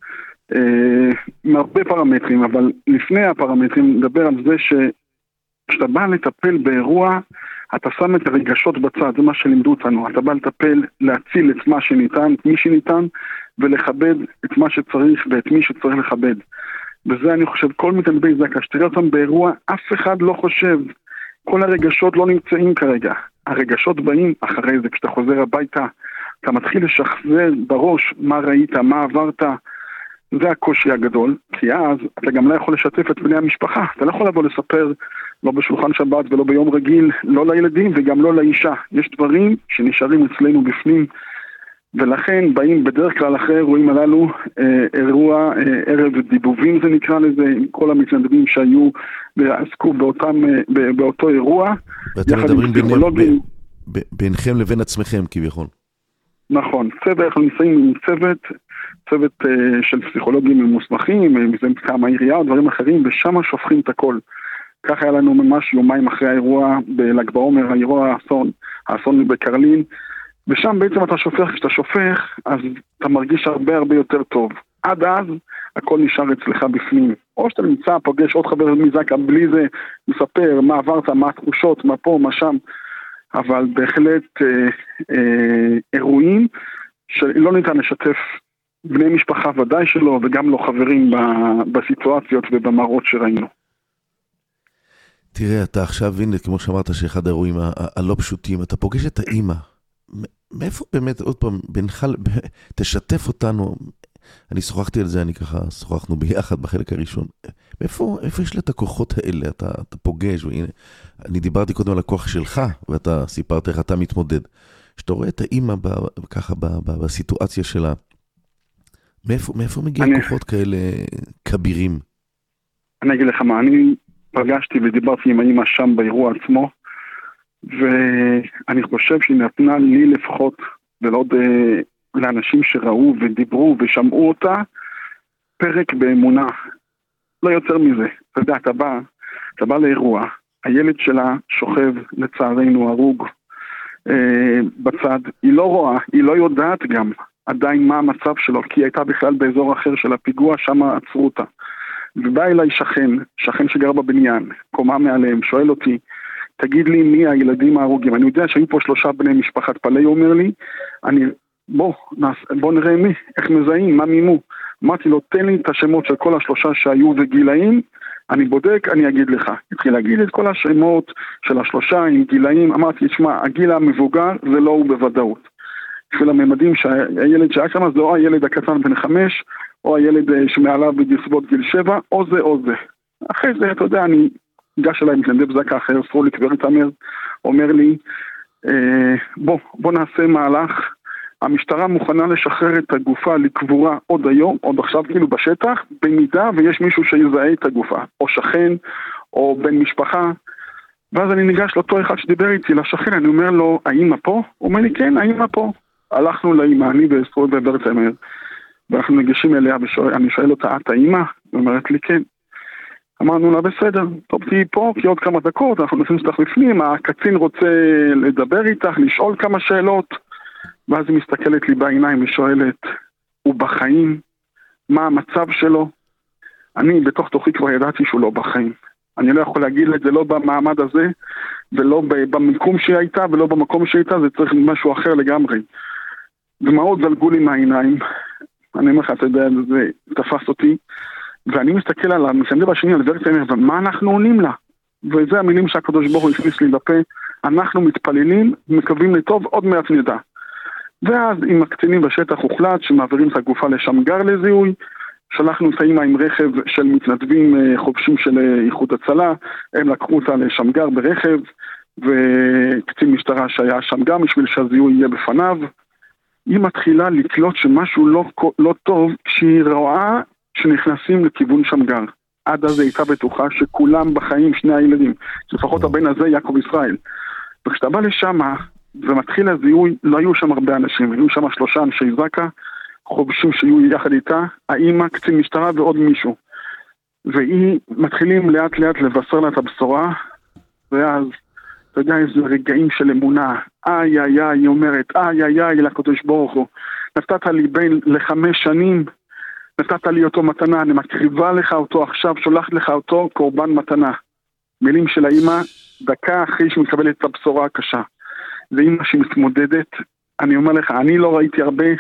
מהרבה פרמטרים, אבל לפני הפרמטרים נדבר על זה שכשאתה בא לטפל באירוע, אתה שם את הרגשות בצד, זה מה שלימדו אותנו. אתה בא לטפל, להציל את מה שניתן, את מי שניתן, ולכבד את מה שצריך ואת מי שצריך לכבד. וזה אני חושב, כל מתנדבי זק"א, שתראה אותם באירוע, אף אחד לא חושב. כל הרגשות לא נמצאים כרגע. הרגשות באים אחרי זה, כשאתה חוזר הביתה, אתה מתחיל לשחזר בראש מה ראית, מה עברת. זה הקושי הגדול, כי אז אתה גם לא יכול לשתף את בני המשפחה. אתה לא יכול לבוא לספר, לא בשולחן שבת ולא ביום רגיל, לא לילדים וגם לא לאישה. יש דברים שנשארים אצלנו בפנים, ולכן באים בדרך כלל אחרי האירועים הללו, אירוע, ערב דיבובים זה נקרא לזה, עם כל המתנדבים שהיו ועסקו באותו אירוע. ואתם מדברים ביניכם לבין עצמכם כביכול. נכון, אנחנו נמצאים עם צוות של פסיכולוגים מוסמכים, מזה כמה עירייה, דברים אחרים, ושם שופכים את הכל. כך היה לנו ממש יומיים אחרי האירוע בל"ג בעומר, האירוע האסון בקרלין, ושם בעצם אתה שופך, כשאתה שופך, אז אתה מרגיש הרבה יותר טוב. עד אז, הכל נשאר אצלך בפנים. או שאתה נמצא, פוגש עוד חבר מזק"א, בלי זה, מספר מה עברת, מה התחושות, מה פה, מה שם. אבל בהחלט אירועים שלא ניתן לשתף בני משפחה ודאי שלו, וגם לא חברים בסיטואציות ובמראות שראינו. תראה, אתה עכשיו, הנה, כמו שאמרת, שאחד האירועים הלא פשוטים, אתה פוגש את האמא. מאיפה באמת, עוד פעם, תשתף אותנו, אני שוחחתי על זה, אני ככה, שוחחנו ביחד בחלק הראשון. מאיפה יש לה את הכוחות האלה? אתה פוגש, והנה, אני דיברתי קודם על הכוח שלך, ואתה סיפרת איך אתה מתמודד. שאתה רואה את האמא ככה בסיטואציה שלה, מאיפה מגיע כוחות כאלה כבירים? אני אגיד לך מה, אני פגשתי ודיברתי עם האמא שם באירוע עצמו, ואני חושב שהיא נתנה לי לפחות, ולעוד לאנשים שראו ודיברו ושמעו אותה, פרק באמונה. לא יותר מזה. אתה יודע, אתה בא לאירוע, הילד שלה שוכב לצערנו הרוג בצד, היא לא רואה, היא לא יודעת גם עדיין מה המצב שלו, כי היא הייתה בכלל באזור אחר של הפיגוע, שם עצרו אותה. ובא אליי שכן שגר בבניין, קומה מעליהם, שואל אותי, תגיד לי מי הילדים ההרוגים. אני יודע שהיו פה 3 בני משפחת פלאי, אומר לי, בוא נראה מי, איך מזהים, מה מימו. אמרתי לו, תן לי את השמות של כל 3 שהיו וגילאים, אני בודק, אני אגיד לך. התחיל להגיד את כל השמות של 3 עם גילאים, אמרתי, תשמע, הגיל המבוגר זה לא הוא בוודאות. בשביל הממדים שהילד שהיה שם, זה או הילד הקטן בן 5, או הילד שמעליו בסביבות גיל 7, או זה. אחרי זה, אתה יודע, אני ניגש אליי מתנדב זק"א אחר, סרולי קברי תמר, אומר לי, בוא נעשה מהלך, המשטרה מוכנה לשחרר את הגופה לקבורה עוד היום, עוד עכשיו כאילו בשטח, במידה ויש מישהו שיזהה את הגופה, או שכן, או בן משפחה. ואז אני ניגש לאותו אחד שדיבר איתי, לשכן, אני אומר לו, האמא פה? הוא אומר לי, כן, האמא פה. הלכנו לאמא, אני וסרולי קברי תמר, ואנחנו ניגשים אליה, אני שואל אותה, את האמא? היא אומרת לי, כן. אמרנו לה, בסדר, טוב, תהי פה, כי עוד כמה דקות, אנחנו נשים אותך בפנים, הקצין רוצה לדבר איתך, לשאול כמה שאלות, ואז היא מסתכלת לי בעיניים ושואלת, הוא בחיים? מה המצב שלו? אני בתוך תוכי כבר ידעתי שהוא לא בחיים. אני לא יכול להגיד את זה לא במעמד הזה, ולא במיקום שהיא הייתה, ולא במקום שהיא הייתה, זה צריך משהו אחר לגמרי. דמעות זלגו לי מהעיניים, אני אומר לך, אתה יודע, זה תפס אותי, ואני מסתכל על המסנדר השני, על ורצה, ומה אנחנו עונים לה? וזה המילים שהקדוש ברוך הוא הכניס לי לפה, אנחנו מתפללים, מקווים לטוב, עוד מעט נדע. ואז עם הקצינים בשטח הוחלט שמעבירים את הגופה לשמגר לזיהוי, שלחנו את האמא עם רכב של מתנדבים חובשים של איחוד הצלה, הם לקחו אותה לשמגר ברכב, וקצין משטרה שהיה שם גם בשביל שהזיהוי יהיה בפניו. היא מתחילה לקלוט שמשהו לא טוב כשהיא רואה שנכנסים לכיוון שמגר. עד אז הייתה בטוחה שכולם בחיים, שני הילדים, לפחות הבן הזה יעקב ישראל. וכשאתה בא לשם ומתחיל הזיהוי, לא היו שם הרבה אנשים, היו שם 3 אנשי זק"א, חובשים שיהיו יחד איתה, האמא, קצין משטרה ועוד מישהו. והיא מתחילים לאט לאט לבשר לה את הבשורה, ואז, אתה יודע, איזה רגעים של אמונה, איי איי איי, היא אומרת, איי איי איי, לקדוש ברוך הוא, נתת לי בן ל5 שנים, נתת לי אותו מתנה, אני מקריבה לך אותו עכשיו, שולחת לך אותו קורבן מתנה. מילים של האמא, דקה אחרי שמקבלת את הבשורה הקשה. זה אמא שמתמודדת, אני אומר לך, אני לא ראיתי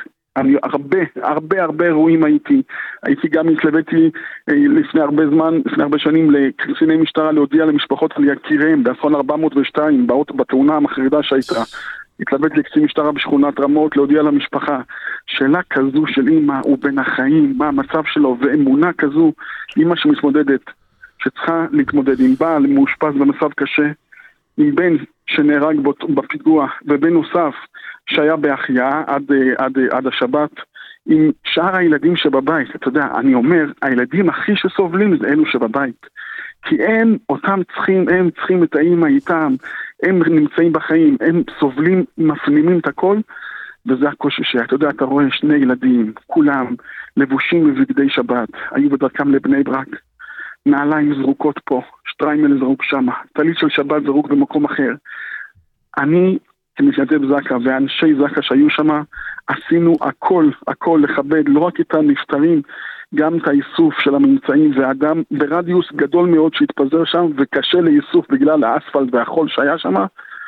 הרבה אירועים הייתי גם התלוויתי לפני הרבה שנים לקציני משטרה להודיע למשפחות על יקיריהם באסון 402 בתאונה המחרידה שהייתה. התלוויתי לקצין משטרה בשכונת רמות להודיע למשפחה. שאלה כזו של אמא הוא בין החיים, מה המצב שלו, ואמונה כזו, אמא שמתמודדת, שצריכה להתמודד עם בעל מאושפז במצב קשה, עם בן שנהרג בפיגוע, ובן נוסף שהיה בהחייאה עד השבת, עם שאר הילדים שבבית. אתה יודע, אני אומר, הילדים הכי שסובלים זה אלו שבבית. כי הם צריכים את האמא איתם, הם נמצאים בחיים, הם סובלים, מפנימים את הכל, וזה הקושי שאתה יודע, אתה רואה 2 ילדים, כולם לבושים בבגדי שבת, היו בדרכם לבני ברק, נעליים זרוקות פה, שטריימל זרוק שם, טלית של שבת זרוק במקום אחר. אני כמתנדב זק"א ואנשי זק"א שהיו שם, עשינו הכל לכבד, לא רק את הנפטרים, גם את האיסוף של הממצאים, ואדם ברדיוס גדול מאוד שהתפזר שם, וקשה לאיסוף בגלל האספלט והחול שהיה שם,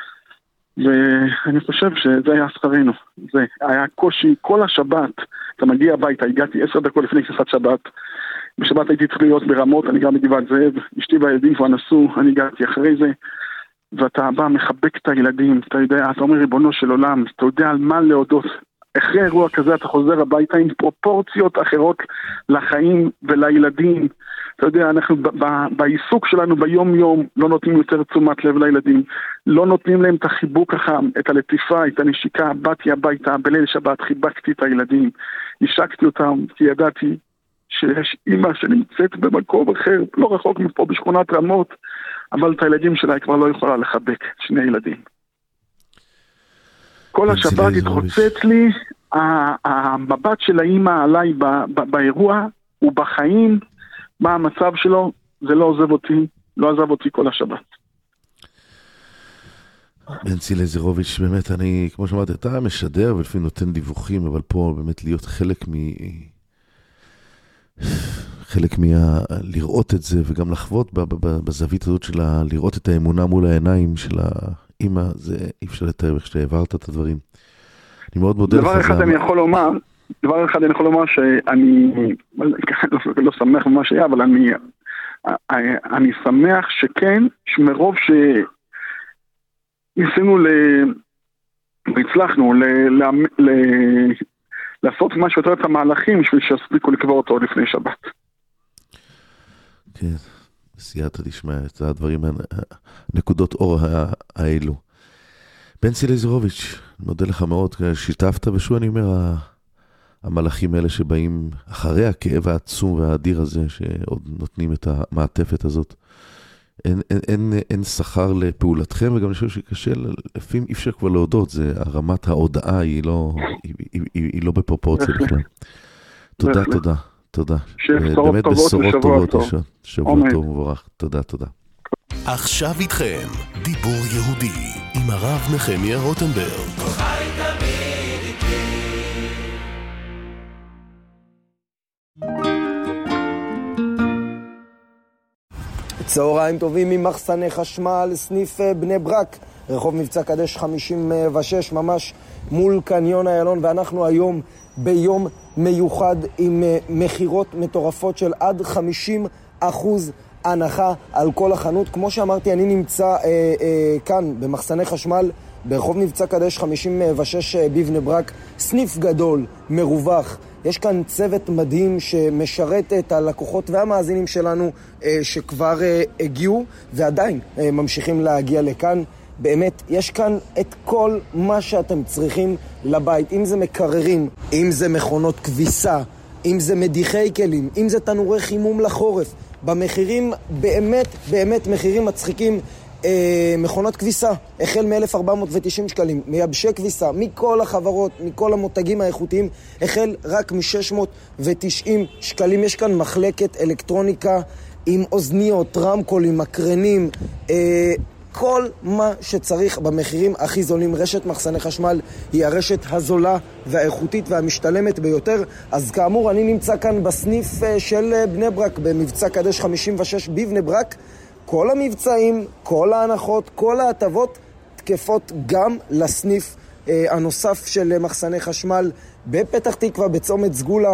ואני חושב שזה היה שכרנו. זה היה קושי, כל השבת, אתה מגיע הביתה, הגעתי 10 דקות לפני כניסת שבת, בשבת הייתי צריך להיות ברמות, אני גם בגבעת זאב, אשתי והילדים כבר נסעו, אני הגעתי אחרי זה, ואתה בא, מחבק את הילדים, אתה יודע, אתה אומר ריבונו של עולם, אתה יודע על מה להודות. אחרי אירוע כזה אתה חוזר הביתה עם פרופורציות אחרות לחיים ולילדים. אתה יודע, אנחנו בעיסוק שלנו ביום יום לא נותנים יותר תשומת לב לילדים, לא נותנים להם את החיבוק החם, את הלטיפה, את הנשיקה. באתי הביתה בליל שבת, חיבקתי את הילדים, השקתי אותם, כי ידעתי שיש אמא שנמצאת במקום אחר, לא רחוק מפה בשכונת רמות, אבל את הילדים שלה היא כבר לא יכולה לחבק, 2 ילדים. כל השבת התחוצץ לי, המבט של האמא עליי באירוע, הוא בחיים, מה המצב שלו, זה לא עזב אותי כל השבת. בנצי לזרוביץ', באמת אני, כמו שאמרת, אתה משדר ולפעמים נותן דיווחים, אבל פה באמת להיות חלק לראות את זה, וגם לחוות בזווית הזאת של לראות את האמונה מול העיניים של האמא, זה אי אפשר לתאר איך שהעברת את הדברים. אני מאוד מודה לך. דבר אחד אני יכול לומר שאני לא שמח במה שהיה, אבל אני שמח שכן, שמרוב שניסינו והצלחנו לעשות משהו יותר את המהלכים בשביל שיספיקו לקבור אותו עוד לפני שבת. כן, סייעתא דשמיא, את הדברים, נקודות אור האלו. בנצי לזרוביץ', מודה לך מאוד, שיתפת, ושוב אני אומר, המלאכים האלה שבאים אחרי הכאב העצום והאדיר הזה, שעוד נותנים את המעטפת הזאת, אין שכר לפעולתכם, וגם אני חושב שקשה, לפעמים אי אפשר כבר להודות, רמת ההודעה היא לא בפרופורציה בכלל. תודה, תודה, תודה. שיהיה בשורות טובות ושבוע טוב. שבוע טוב ומבורך. תודה, תודה. עכשיו איתכם, דיבור יהודי, עם הרב נחמיה רוטנברג. חי תמיד איתי. צהריים טובים ממחסני חשמל, סניף בני ברק, רחוב מבצע קדש 56, ממש מול קניון איילון, ואנחנו היום ביום מיוחד עם מחירות מטורפות של עד 50% הנחה על כל החנות. כמו שאמרתי, אני נמצא כאן במחסני חשמל ברחוב מבצע קדש 56 בבני ברק, סניף גדול, מרווח. יש כאן צוות מדהים שמשרת את הלקוחות והמאזינים שלנו שכבר הגיעו ועדיין ממשיכים להגיע לכאן. באמת, יש כאן את כל מה שאתם צריכים לבית, אם זה מקררים, אם זה מכונות כביסה, אם זה מדיחי כלים, אם זה תנורי חימום לחורף, במחירים באמת מחירים מצחיקים. מכונות כביסה, החל מ-1490 שקלים, מייבשי כביסה, מכל החברות, מכל המותגים האיכותיים, החל רק מ-690 שקלים. יש כאן מחלקת אלקטרוניקה עם אוזניות, רמקולים, מקרנים, כל מה שצריך במחירים הכי זולים. רשת מחסני חשמל היא הרשת הזולה והאיכותית והמשתלמת ביותר. אז כאמור, אני נמצא כאן בסניף של בני ברק, במבצע קדש 56 בבני ברק. כל המבצעים, כל ההנחות, כל ההטבות תקפות גם לסניף הנוסף של מחסני חשמל בפתח תקווה, בצומת סגולה,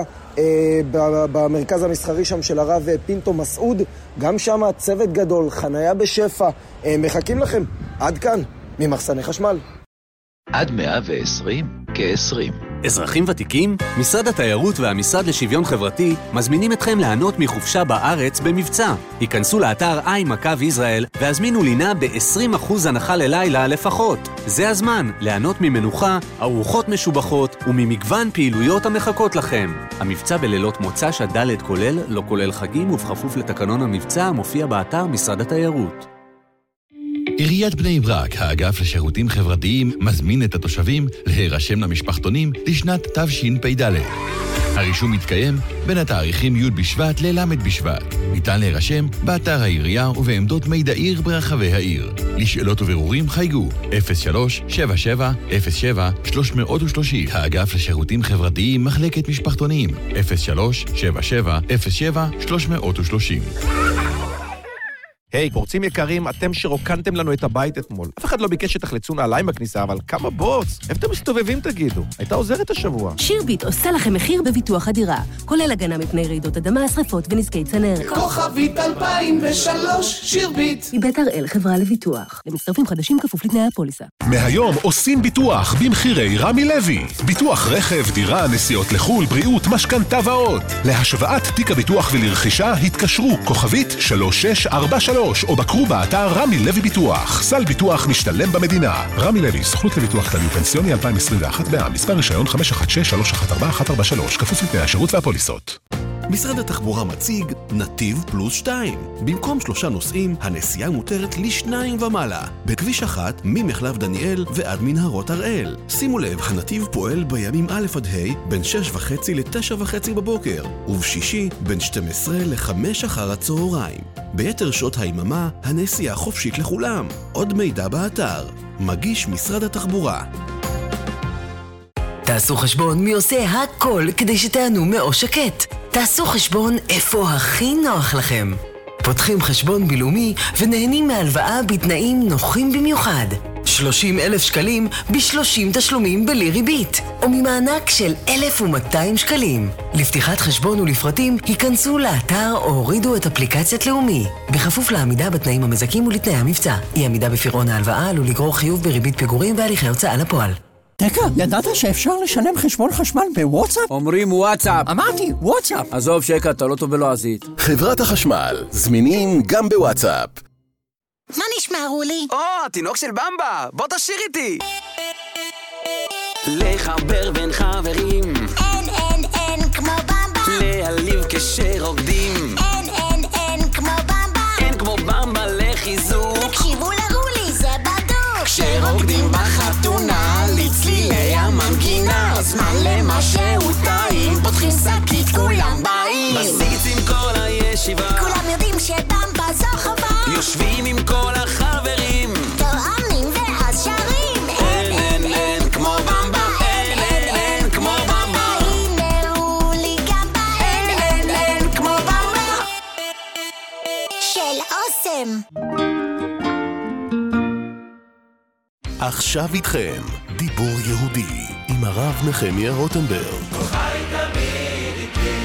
במרכז המסחרי שם של הרב פינטו מסעוד. גם שם צוות גדול, חנייה בשפע, מחכים לכם. עד כאן, ממחסני חשמל. עד 120, כ-20. אזרחים ותיקים, משרד התיירות והמשרד לשוויון חברתי מזמינים אתכם ליהנות מחופשה בארץ במבצע. היכנסו לאתר i.israel והזמינו לינה ב-20% הנחה ללילה לפחות. זה הזמן ליהנות ממנוחה, ארוחות משובחות וממגוון פעילויות המחכות לכם. המבצע בלילות מוצ"ש עד ד' כולל, לא כולל חגים ובכפוף לתקנון המבצע המופיע באתר משרד התיירות. עיריית בני ברק, האגף לשירותים חברתיים, מזמין את התושבים להירשם למשפחתונים לשנת תשפ"ד. הרישום מתקיים בין התאריכים י' בשבט לל' בשבט. ניתן להירשם באתר העירייה ובעמדות מידעיר ברחבי העיר. לשאלות ובירורים חייגו 03-77-07-330. האגף לשירותים חברתיים, מחלקת משפחתונים 03-77-07-330. היי, פורצים יקרים, אתם שרוקנתם לנו את הבית אתמול. אף אחד לא ביקש שתחלצו נעליים בכניסה, אבל כמה בוץ? איפה אתם מסתובבים תגידו? הייתה עוזרת השבוע. שירביט עושה לכם מחיר בביטוח הדירה, כולל הגנה מפני רעידות אדמה, שריפות ונזקי צנרת. כוכבית 2003, שירביט. מבית הראל, חברה לביטוח. למצטרפים חדשים כפוף לתנאי הפוליסה. מהיום עושים ביטוח במחירי רמי לוי. ביטוח רכב, דירה, נסיעות לחול, בריאות, משכנתה ועוד. להשוואת תיק הביטוח ולרכישה התקשרו כוכבית 3643 או בקרו באתר רמי לוי ביטוח. סל ביטוח משתלם במדינה. רמי לוי, סוכנות לביטוח כללי ופנסיוני 2021 בע"מ, מספר רישיון 516314143, כפוף לתנאי השירות והפוליסות. משרד התחבורה מציג נתיב פלוס 2. במקום 3 נוסעים, הנסיעה מותרת ל2 ומעלה. בכביש 1, ממחלף דניאל ועד מנהרות הראל. שימו לב, הנתיב פועל בימים א' עד ה' בין 6:30 ל-9:30 בבוקר, ובשישי בין 12 ל-5 אחר הצהריים. ביתר שעות היממה, הנסיעה חופשית לכולם. עוד מידע באתר. מגיש משרד התחבורה. תעשו חשבון מי עושה הכל כדי שתענו מאו שקט. תעשו חשבון איפה הכי נוח לכם. פותחים חשבון בינלאומי ונהנים מהלוואה בתנאים נוחים במיוחד. 30,000 שקלים ב30 תשלומים בלי ריבית, או ממענק של 1,200 שקלים. לפתיחת חשבון ולפרטים היכנסו לאתר או הורידו את אפליקציית לאומי. בכפוף לעמידה בתנאים המזכים ולתנאי המבצע. אי עמידה בפירעון ההלוואה עלול לגרור חיוב בריבית פיגורים והליכי הוצאה לפועל. תקה, ידעת שאפשר לשלם חשבון חשמל בוואטסאפ? אומרים וואטסאפ. אמרתי, וואטסאף. עזוב שקע, אתה לא טוב בלועזית. חברת החשמל, זמינים גם בוואטסאפ. מה נשמע, רולי? התינוק של במבה, בוא תשיר איתי. לחבר בין חברים, אין כמו במבה. להעליב כשרוקדים, אין כמו במבה. אין כמו במבה לחיזוק. תקשיבו לרולי, זה בדוק. כשרוקדים בחתונה, לצלילי המנגינה, זמן למשהו טעים, פותחים לוקחים שקית, כולם באים. בסיס עם כל הישיבה, כולם יודעים שבמבה זו חובה. יושבים עם כל החברים, תואמים ואז שרים. אין כמו במבה, אין כמו במבה. הנה הוא לי גם בא, אין כמו במבה של אוסם. עכשיו איתכם, דיבור יהודי, עם הרב נחמיה רוטנברג. חי תמיד איתי.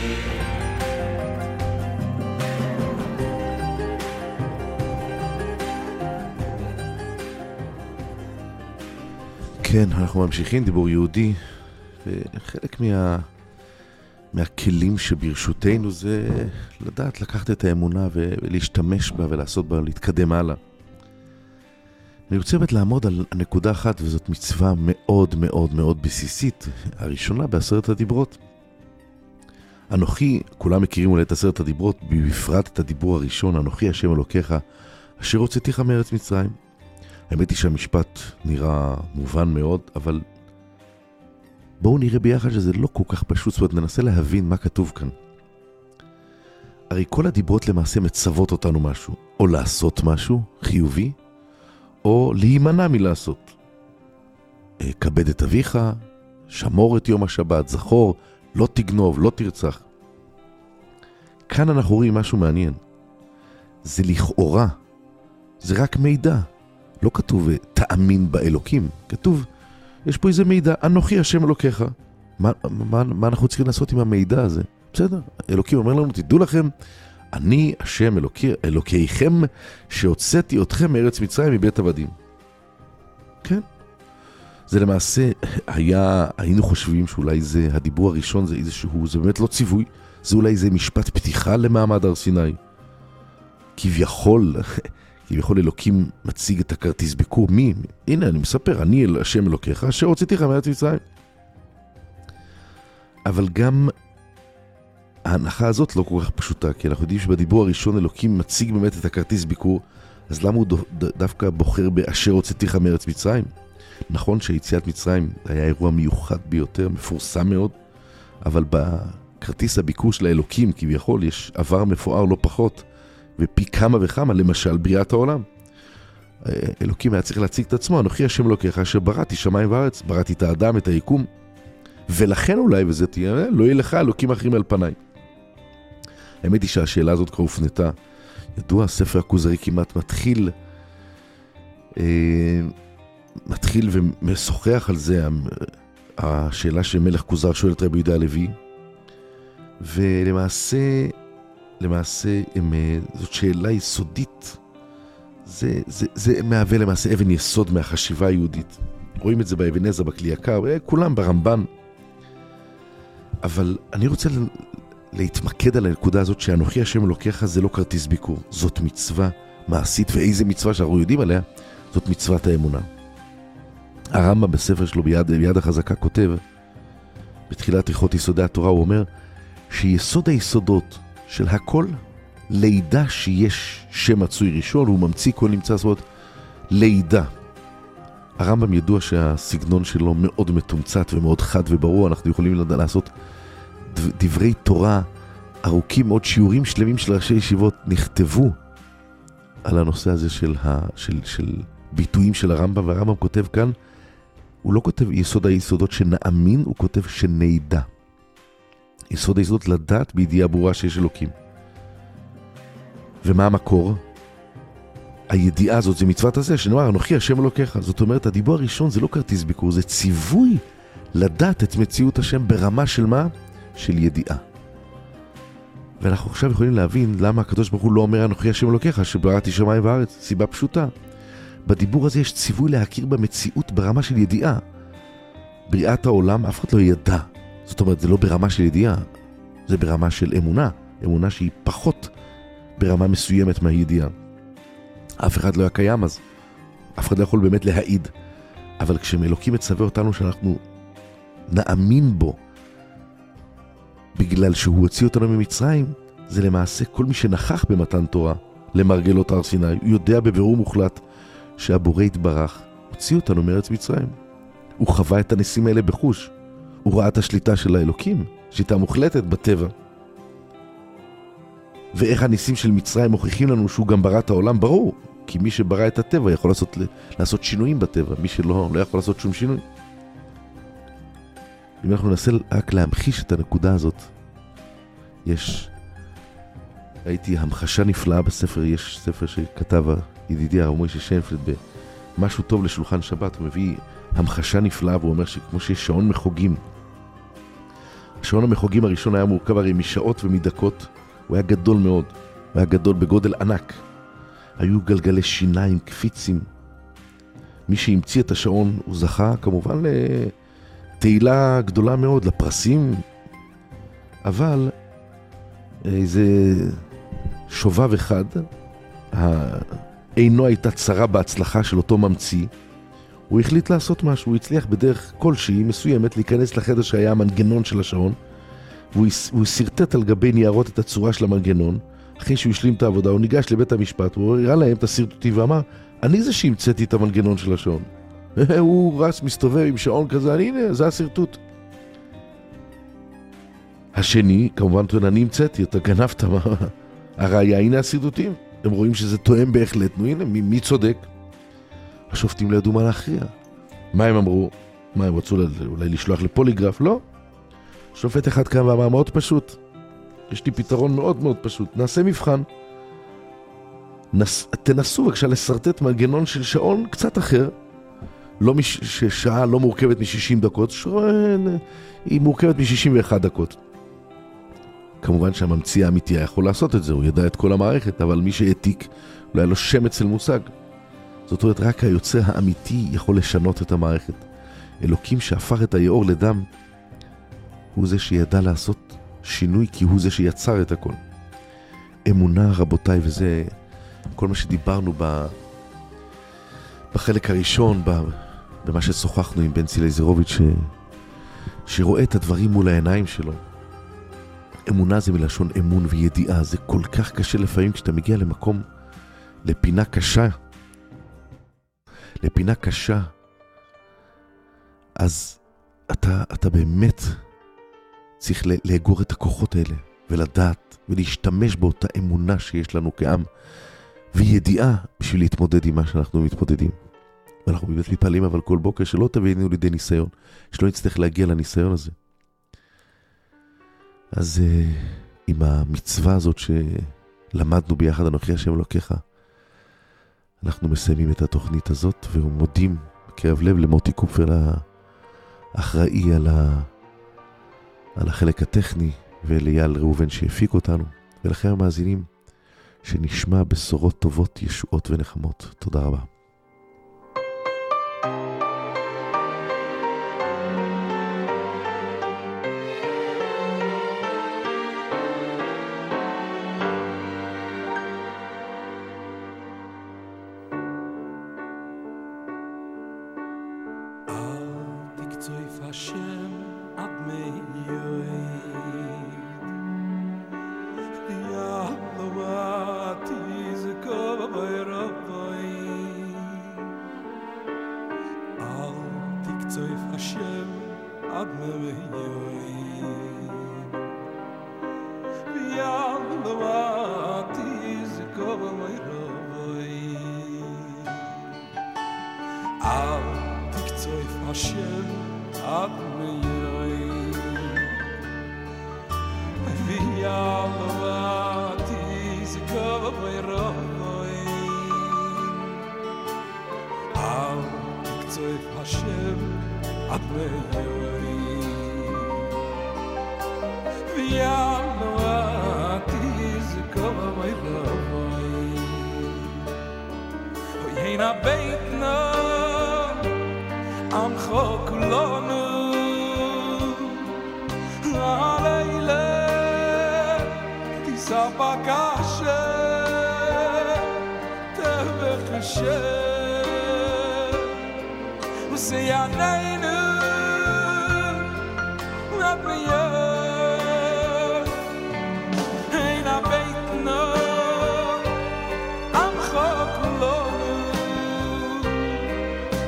כן, אנחנו ממשיכים דיבור יהודי, וחלק מהכלים שברשותנו זה לדעת לקחת את האמונה ולהשתמש בה ולעשות בה, להתקדם הלאה. אני רוצה באמת לעמוד על נקודה אחת, וזאת מצווה מאוד מאוד מאוד בסיסית, הראשונה בעשרת הדיברות. אנוכי, כולם מכירים אולי את עשרת הדיברות, בפרט את הדיבור הראשון, אנוכי השם אלוקיך, אשר הוצאתיך מארץ מצרים. האמת היא שהמשפט נראה מובן מאוד, אבל בואו נראה ביחד שזה לא כל כך פשוט, זאת אומרת, ננסה להבין מה כתוב כאן. הרי כל הדיברות למעשה מצוות אותנו משהו, או לעשות משהו חיובי, או להימנע מלעשות. כבד את אביך, שמור את יום השבת, זכור, לא תגנוב, לא תרצח. כאן אנחנו רואים משהו מעניין. זה לכאורה, זה רק מידע. לא כתוב תאמין באלוקים, כתוב, יש פה איזה מידע, אנוכי השם אלוקיך. מה אנחנו צריכים לעשות עם המידע הזה? בסדר, אלוקים אומר לנו, תדעו לכם, אני השם אלוקיכם שהוצאתי אתכם מארץ מצרים מבית עבדים. כן. זה למעשה היינו חושבים שאולי זה הדיבור הראשון, זה באמת לא ציווי, זה אולי זה משפט פתיחה למעמד הר סיני. כביכול אלוקים מציג את הכרטיס ביקור. מי? הנה אני מספר, אני השם אלוקיך אשר הוצאתיך מארץ מצרים. אבל גם ההנחה הזאת לא כל כך פשוטה, כי אנחנו יודעים שבדיבור הראשון אלוקים מציג באמת את הכרטיס ביקור, אז למה הוא דווקא בוחר באשר הוצאתיך מארץ מצרים? נכון שיציאת מצרים היה אירוע מיוחד ביותר, מפורסם מאוד, אבל בכרטיס הביקור של האלוקים כביכול יש עבר מפואר לא פחות, ופי כמה וכמה, למשל בריאת העולם. אלוקים היה צריך להציג את עצמו, אנוכי השם אלוקיך אשר בראתי שמיים וארץ, בראתי את האדם, את היקום, ולכן אולי, וזה תהיה, לא יהיה לך אלוקים אחרים על פניי. האמת היא שהשאלה הזאת כבר הופנתה. ידוע, ספר הכוזרי כמעט מתחיל ומשוחח על זה, השאלה שמלך כוזר שואל את רבי יהודה הלוי, ולמעשה זאת שאלה יסודית, זה מהווה למעשה אבן יסוד מהחשיבה היהודית. רואים את זה באבן עזרא, בכלי יקר, כולם ברמב"ן. אבל אני רוצה להתמקד על הנקודה הזאת שאנוכי השם אלוקיך זה לא כרטיס ביקור, זאת מצווה מעשית, ואיזה מצווה שאנחנו יודעים עליה, זאת מצוות האמונה. הרמב"ם בספר שלו ביד החזקה כותב, בתחילת הלכות יסודי התורה הוא אומר, שיסוד היסודות של הכל, לידע שיש שם מצוי ראשון, הוא ממציא כל נמצא, זאת אומרת, לידע. הרמב"ם ידוע שהסגנון שלו מאוד מתומצת ומאוד חד וברור, אנחנו יכולים לעשות דברי תורה ארוכים, עוד שיעורים שלמים של ראשי ישיבות נכתבו על הנושא הזה של ביטויים של הרמב"ם, והרמב"ם כותב כאן, הוא לא כותב יסוד היסודות שנאמין, הוא כותב שנדע. יסוד היסודות לדעת בידיעה ברורה שיש אלוקים. ומה המקור? הידיעה הזאת זה מצוות הזה, שנאמר, אנוכי השם אלוקיך. זאת אומרת, הדיבור הראשון זה לא כרטיס ביקור, זה ציווי לדעת את מציאות השם ברמה של מה? של ידיעה. ואנחנו עכשיו יכולים להבין למה הקדוש ברוך הוא לא אומר אנוכי השם אלוקיך, שבראתי שמיים וארץ. סיבה פשוטה. בדיבור הזה יש ציווי להכיר במציאות ברמה של ידיעה. בריאת העולם אף אחד לא ידע. זאת אומרת, זה לא ברמה של ידיעה, זה ברמה של אמונה. אמונה שהיא פחות ברמה מסוימת מהידיעה. אף אחד לא היה קיים אז. אף אחד לא יכול באמת להעיד. אבל כשאלוקים מצווה אותנו שאנחנו נאמין בו, בגלל שהוא הוציא אותנו ממצרים, זה למעשה כל מי שנכח במתן תורה למרגלות הר סיני, הוא יודע בבירור מוחלט שהבורא יתברך הוציא אותנו מארץ מצרים. הוא חווה את הניסים האלה בחוש. הוא ראה את השליטה של האלוקים. שליטה מוחלטת בטבע. ואיך הניסים של מצרים מוכיחים לנו שהוא גם ברא את העולם, ברור. כי מי שברא את הטבע יכול לעשות שינויים בטבע, מי שלא יכול לעשות שום שינוי. אם אנחנו ננסה רק להמחיש את הנקודה הזאת, ראיתי המחשה נפלאה בספר, יש ספר שכתב ידידי הרב מוישה שיינפלד במשהו טוב לשולחן שבת, הוא מביא המחשה נפלאה, והוא אומר שכמו שיש שעון מחוגים, השעון המחוגים הראשון היה מורכב הרי משעות ומדקות, הוא היה גדול מאוד, הוא היה גדול בגודל ענק, היו גלגלי שיניים, קפיצים. מי שהמציא את השעון הוא זכה כמובן לתהילה גדולה מאוד, לפרסים, אבל איזה שובב אחד, אינו הייתה צרה בהצלחה של אותו ממציא, הוא החליט לעשות משהו, הוא הצליח בדרך כלשהי מסוימת להיכנס לחדר שהיה המנגנון של השעון, והוא סרטט על גבי ניירות את הצורה של המנגנון. אחרי שהוא השלים את העבודה, הוא ניגש לבית המשפט, הוא הראה להם את הסרטוטים ואמר, אני זה שהמצאתי את המנגנון של השעון. הוא רץ, מסתובב עם שעון כזה, הנה, זה הסרטוט. השני, כמובן, אני המצאתי, אתה גנבת, הראיה, הנה הסרטוטים. הם רואים שזה תואם בהחלט, נו הנה, מי צודק? השופטים לא ידעו מה להכריע. מה הם אמרו? מה הם רצו אולי לשלוח לפוליגרף? לא. שופט אחד קם ואמר, מאוד פשוט. יש לי פתרון מאוד מאוד פשוט. נעשה מבחן. תנסו בבקשה לסרטט מנגנון של שעון קצת אחר. לא ששעה לא מורכבת מ-60 דקות, היא מורכבת מ-61 דקות. כמובן שהממציא האמיתי היה יכול לעשות את זה, הוא ידע את כל המערכת, אבל מי שהעתיק, לא היה לו שמץ של מושג. זאת אומרת, רק היוצא האמיתי יכול לשנות את המערכת. אלוקים שהפך את היאור לדם, הוא זה שידע לעשות שינוי, כי הוא זה שיצר את הכל. אמונה, רבותיי, וזה כל מה שדיברנו בחלק הראשון, במה ששוחחנו עם בן צילה זירוביץ' שרואה את הדברים מול העיניים שלו. אמונה זה מלשון אמון וידיעה, זה כל כך קשה לפעמים כשאתה מגיע למקום, לפינה קשה, אז אתה באמת צריך לאגור את הכוחות האלה, ולדעת, ולהשתמש באותה אמונה שיש לנו כעם, וידיעה בשביל להתמודד עם מה שאנחנו מתמודדים. ואנחנו באמת מתפעלים אבל כל בוקר שלא תביאנו לידי ניסיון, שלא נצטרך להגיע לניסיון הזה. אז עם המצווה הזאת שלמדנו ביחד אנוכי השם אלוקיך, אנחנו מסיימים את התוכנית הזאת, ומודים בקרב לב למוטי קופר האחראי על החלק הטכני, ולאייל ראובן שהפיק אותנו, ולכם המאזינים שנשמע בשורות טובות, ישועות ונחמות. תודה רבה.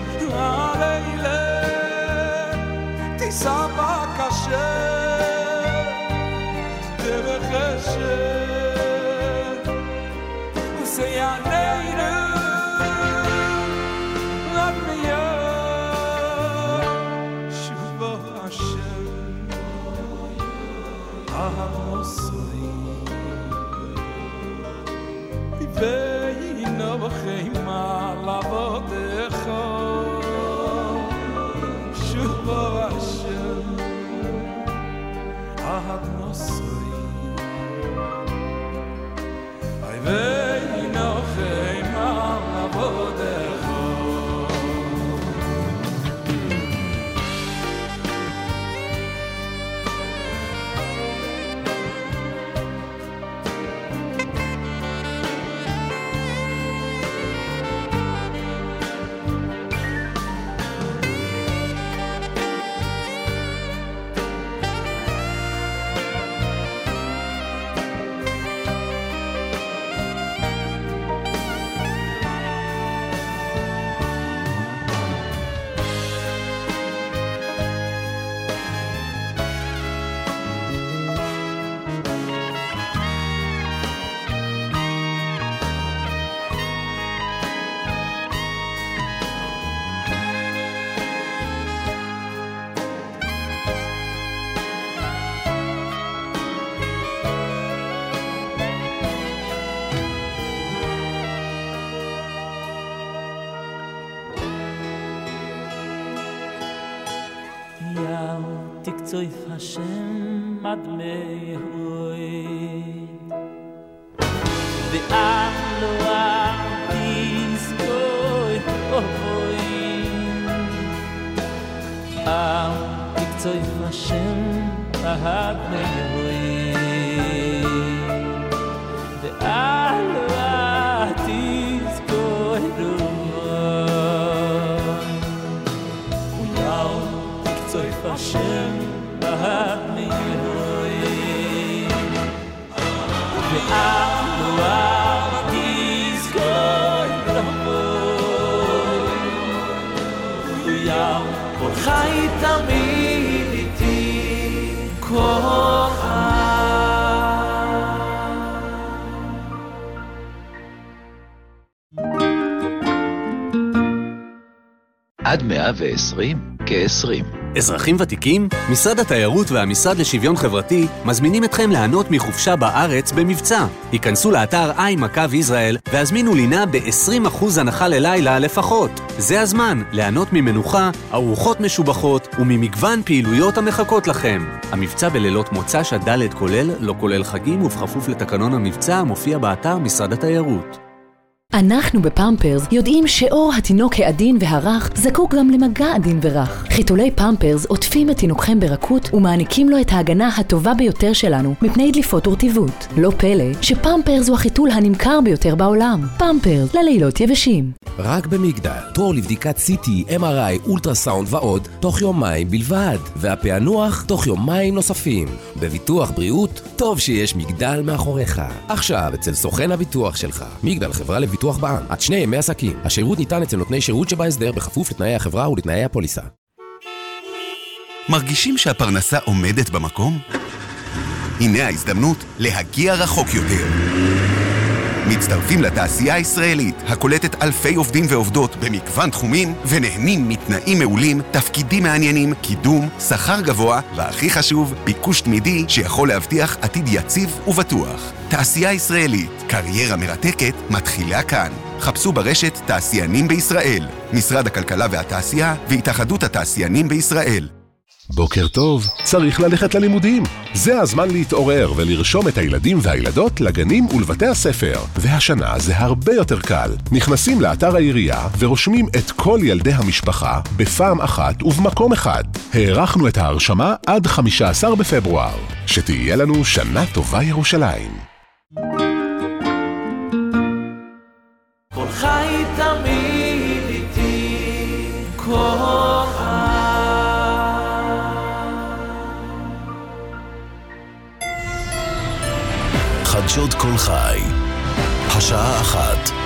Saba kasher תקצויף השם עד מהוד ואם לא תזכוי אוי תקצויף השם עד מהוד ואם לא תזכוי Hashem lahat mihoy ve'am lo'am tizkor raboy uyam kol chai tamid iti kol עד 120 כ-20. אזרחים ותיקים, משרד התיירות והמשרד לשוויון חברתי מזמינים אתכם ליהנות מחופשה בארץ במבצע. היכנסו לאתר i.israel והזמינו לינה ב-20% הנחה ללילה לפחות. זה הזמן ליהנות ממנוחה, ארוחות משובחות וממגוון פעילויות המחכות לכם. המבצע בלילות מוצ"ש עד ד' כולל, לא כולל חגים ובכפוף לתקנון המבצע המופיע באתר משרד התיירות. אנחנו בפמפרס יודעים שאור התינוק העדין והרך זקוק גם למגע עדין ורך. חיתולי פמפרס עוטפים את תינוקכם ברכות ומעניקים לו את ההגנה הטובה ביותר שלנו מפני דליפות ורטיבות. לא פלא שפמפרס הוא החיתול הנמכר ביותר בעולם. פמפרס ללילות יבשים. רק במגדל, תור לבדיקת CT, MRI, אולטרסאונד ועוד, תוך יומיים בלבד, והפענוח תוך יומיים נוספים. בביטוח בריאות, טוב שיש מגדל מאחוריך. עכשיו אצל סוכן הביטוח שלך. מגדל, חברה לביטוח בע"מ, עד 2 ימי עסקים. השירות ניתן אצל נותני שירות שבהסדר בכפוף לתנאי החברה ולתנאי הפוליסה. מרגישים שהפרנסה עומדת במקום? הנה ההזדמנות להגיע רחוק יותר. מצטרפים לתעשייה הישראלית, הקולטת אלפי עובדים ועובדות במגוון תחומים, ונהנים מתנאים מעולים, תפקידים מעניינים, קידום, שכר גבוה, והכי חשוב, ביקוש תמידי שיכול להבטיח עתיד יציב ובטוח. תעשייה ישראלית, קריירה מרתקת, מתחילה כאן. חפשו ברשת תעשיינים בישראל, משרד הכלכלה והתעשייה והתאחדות התעשיינים בישראל. בוקר טוב, צריך ללכת ללימודים. זה הזמן להתעורר ולרשום את הילדים והילדות לגנים ולבתי הספר. והשנה זה הרבה יותר קל. נכנסים לאתר העירייה ורושמים את כל ילדי המשפחה בפעם אחת ובמקום אחד. הערכנו את ההרשמה עד 15 בפברואר. שתהיה לנו שנה טובה ירושלים. כל חי תמיד איתי כל חדשות כל חי, השעה 1.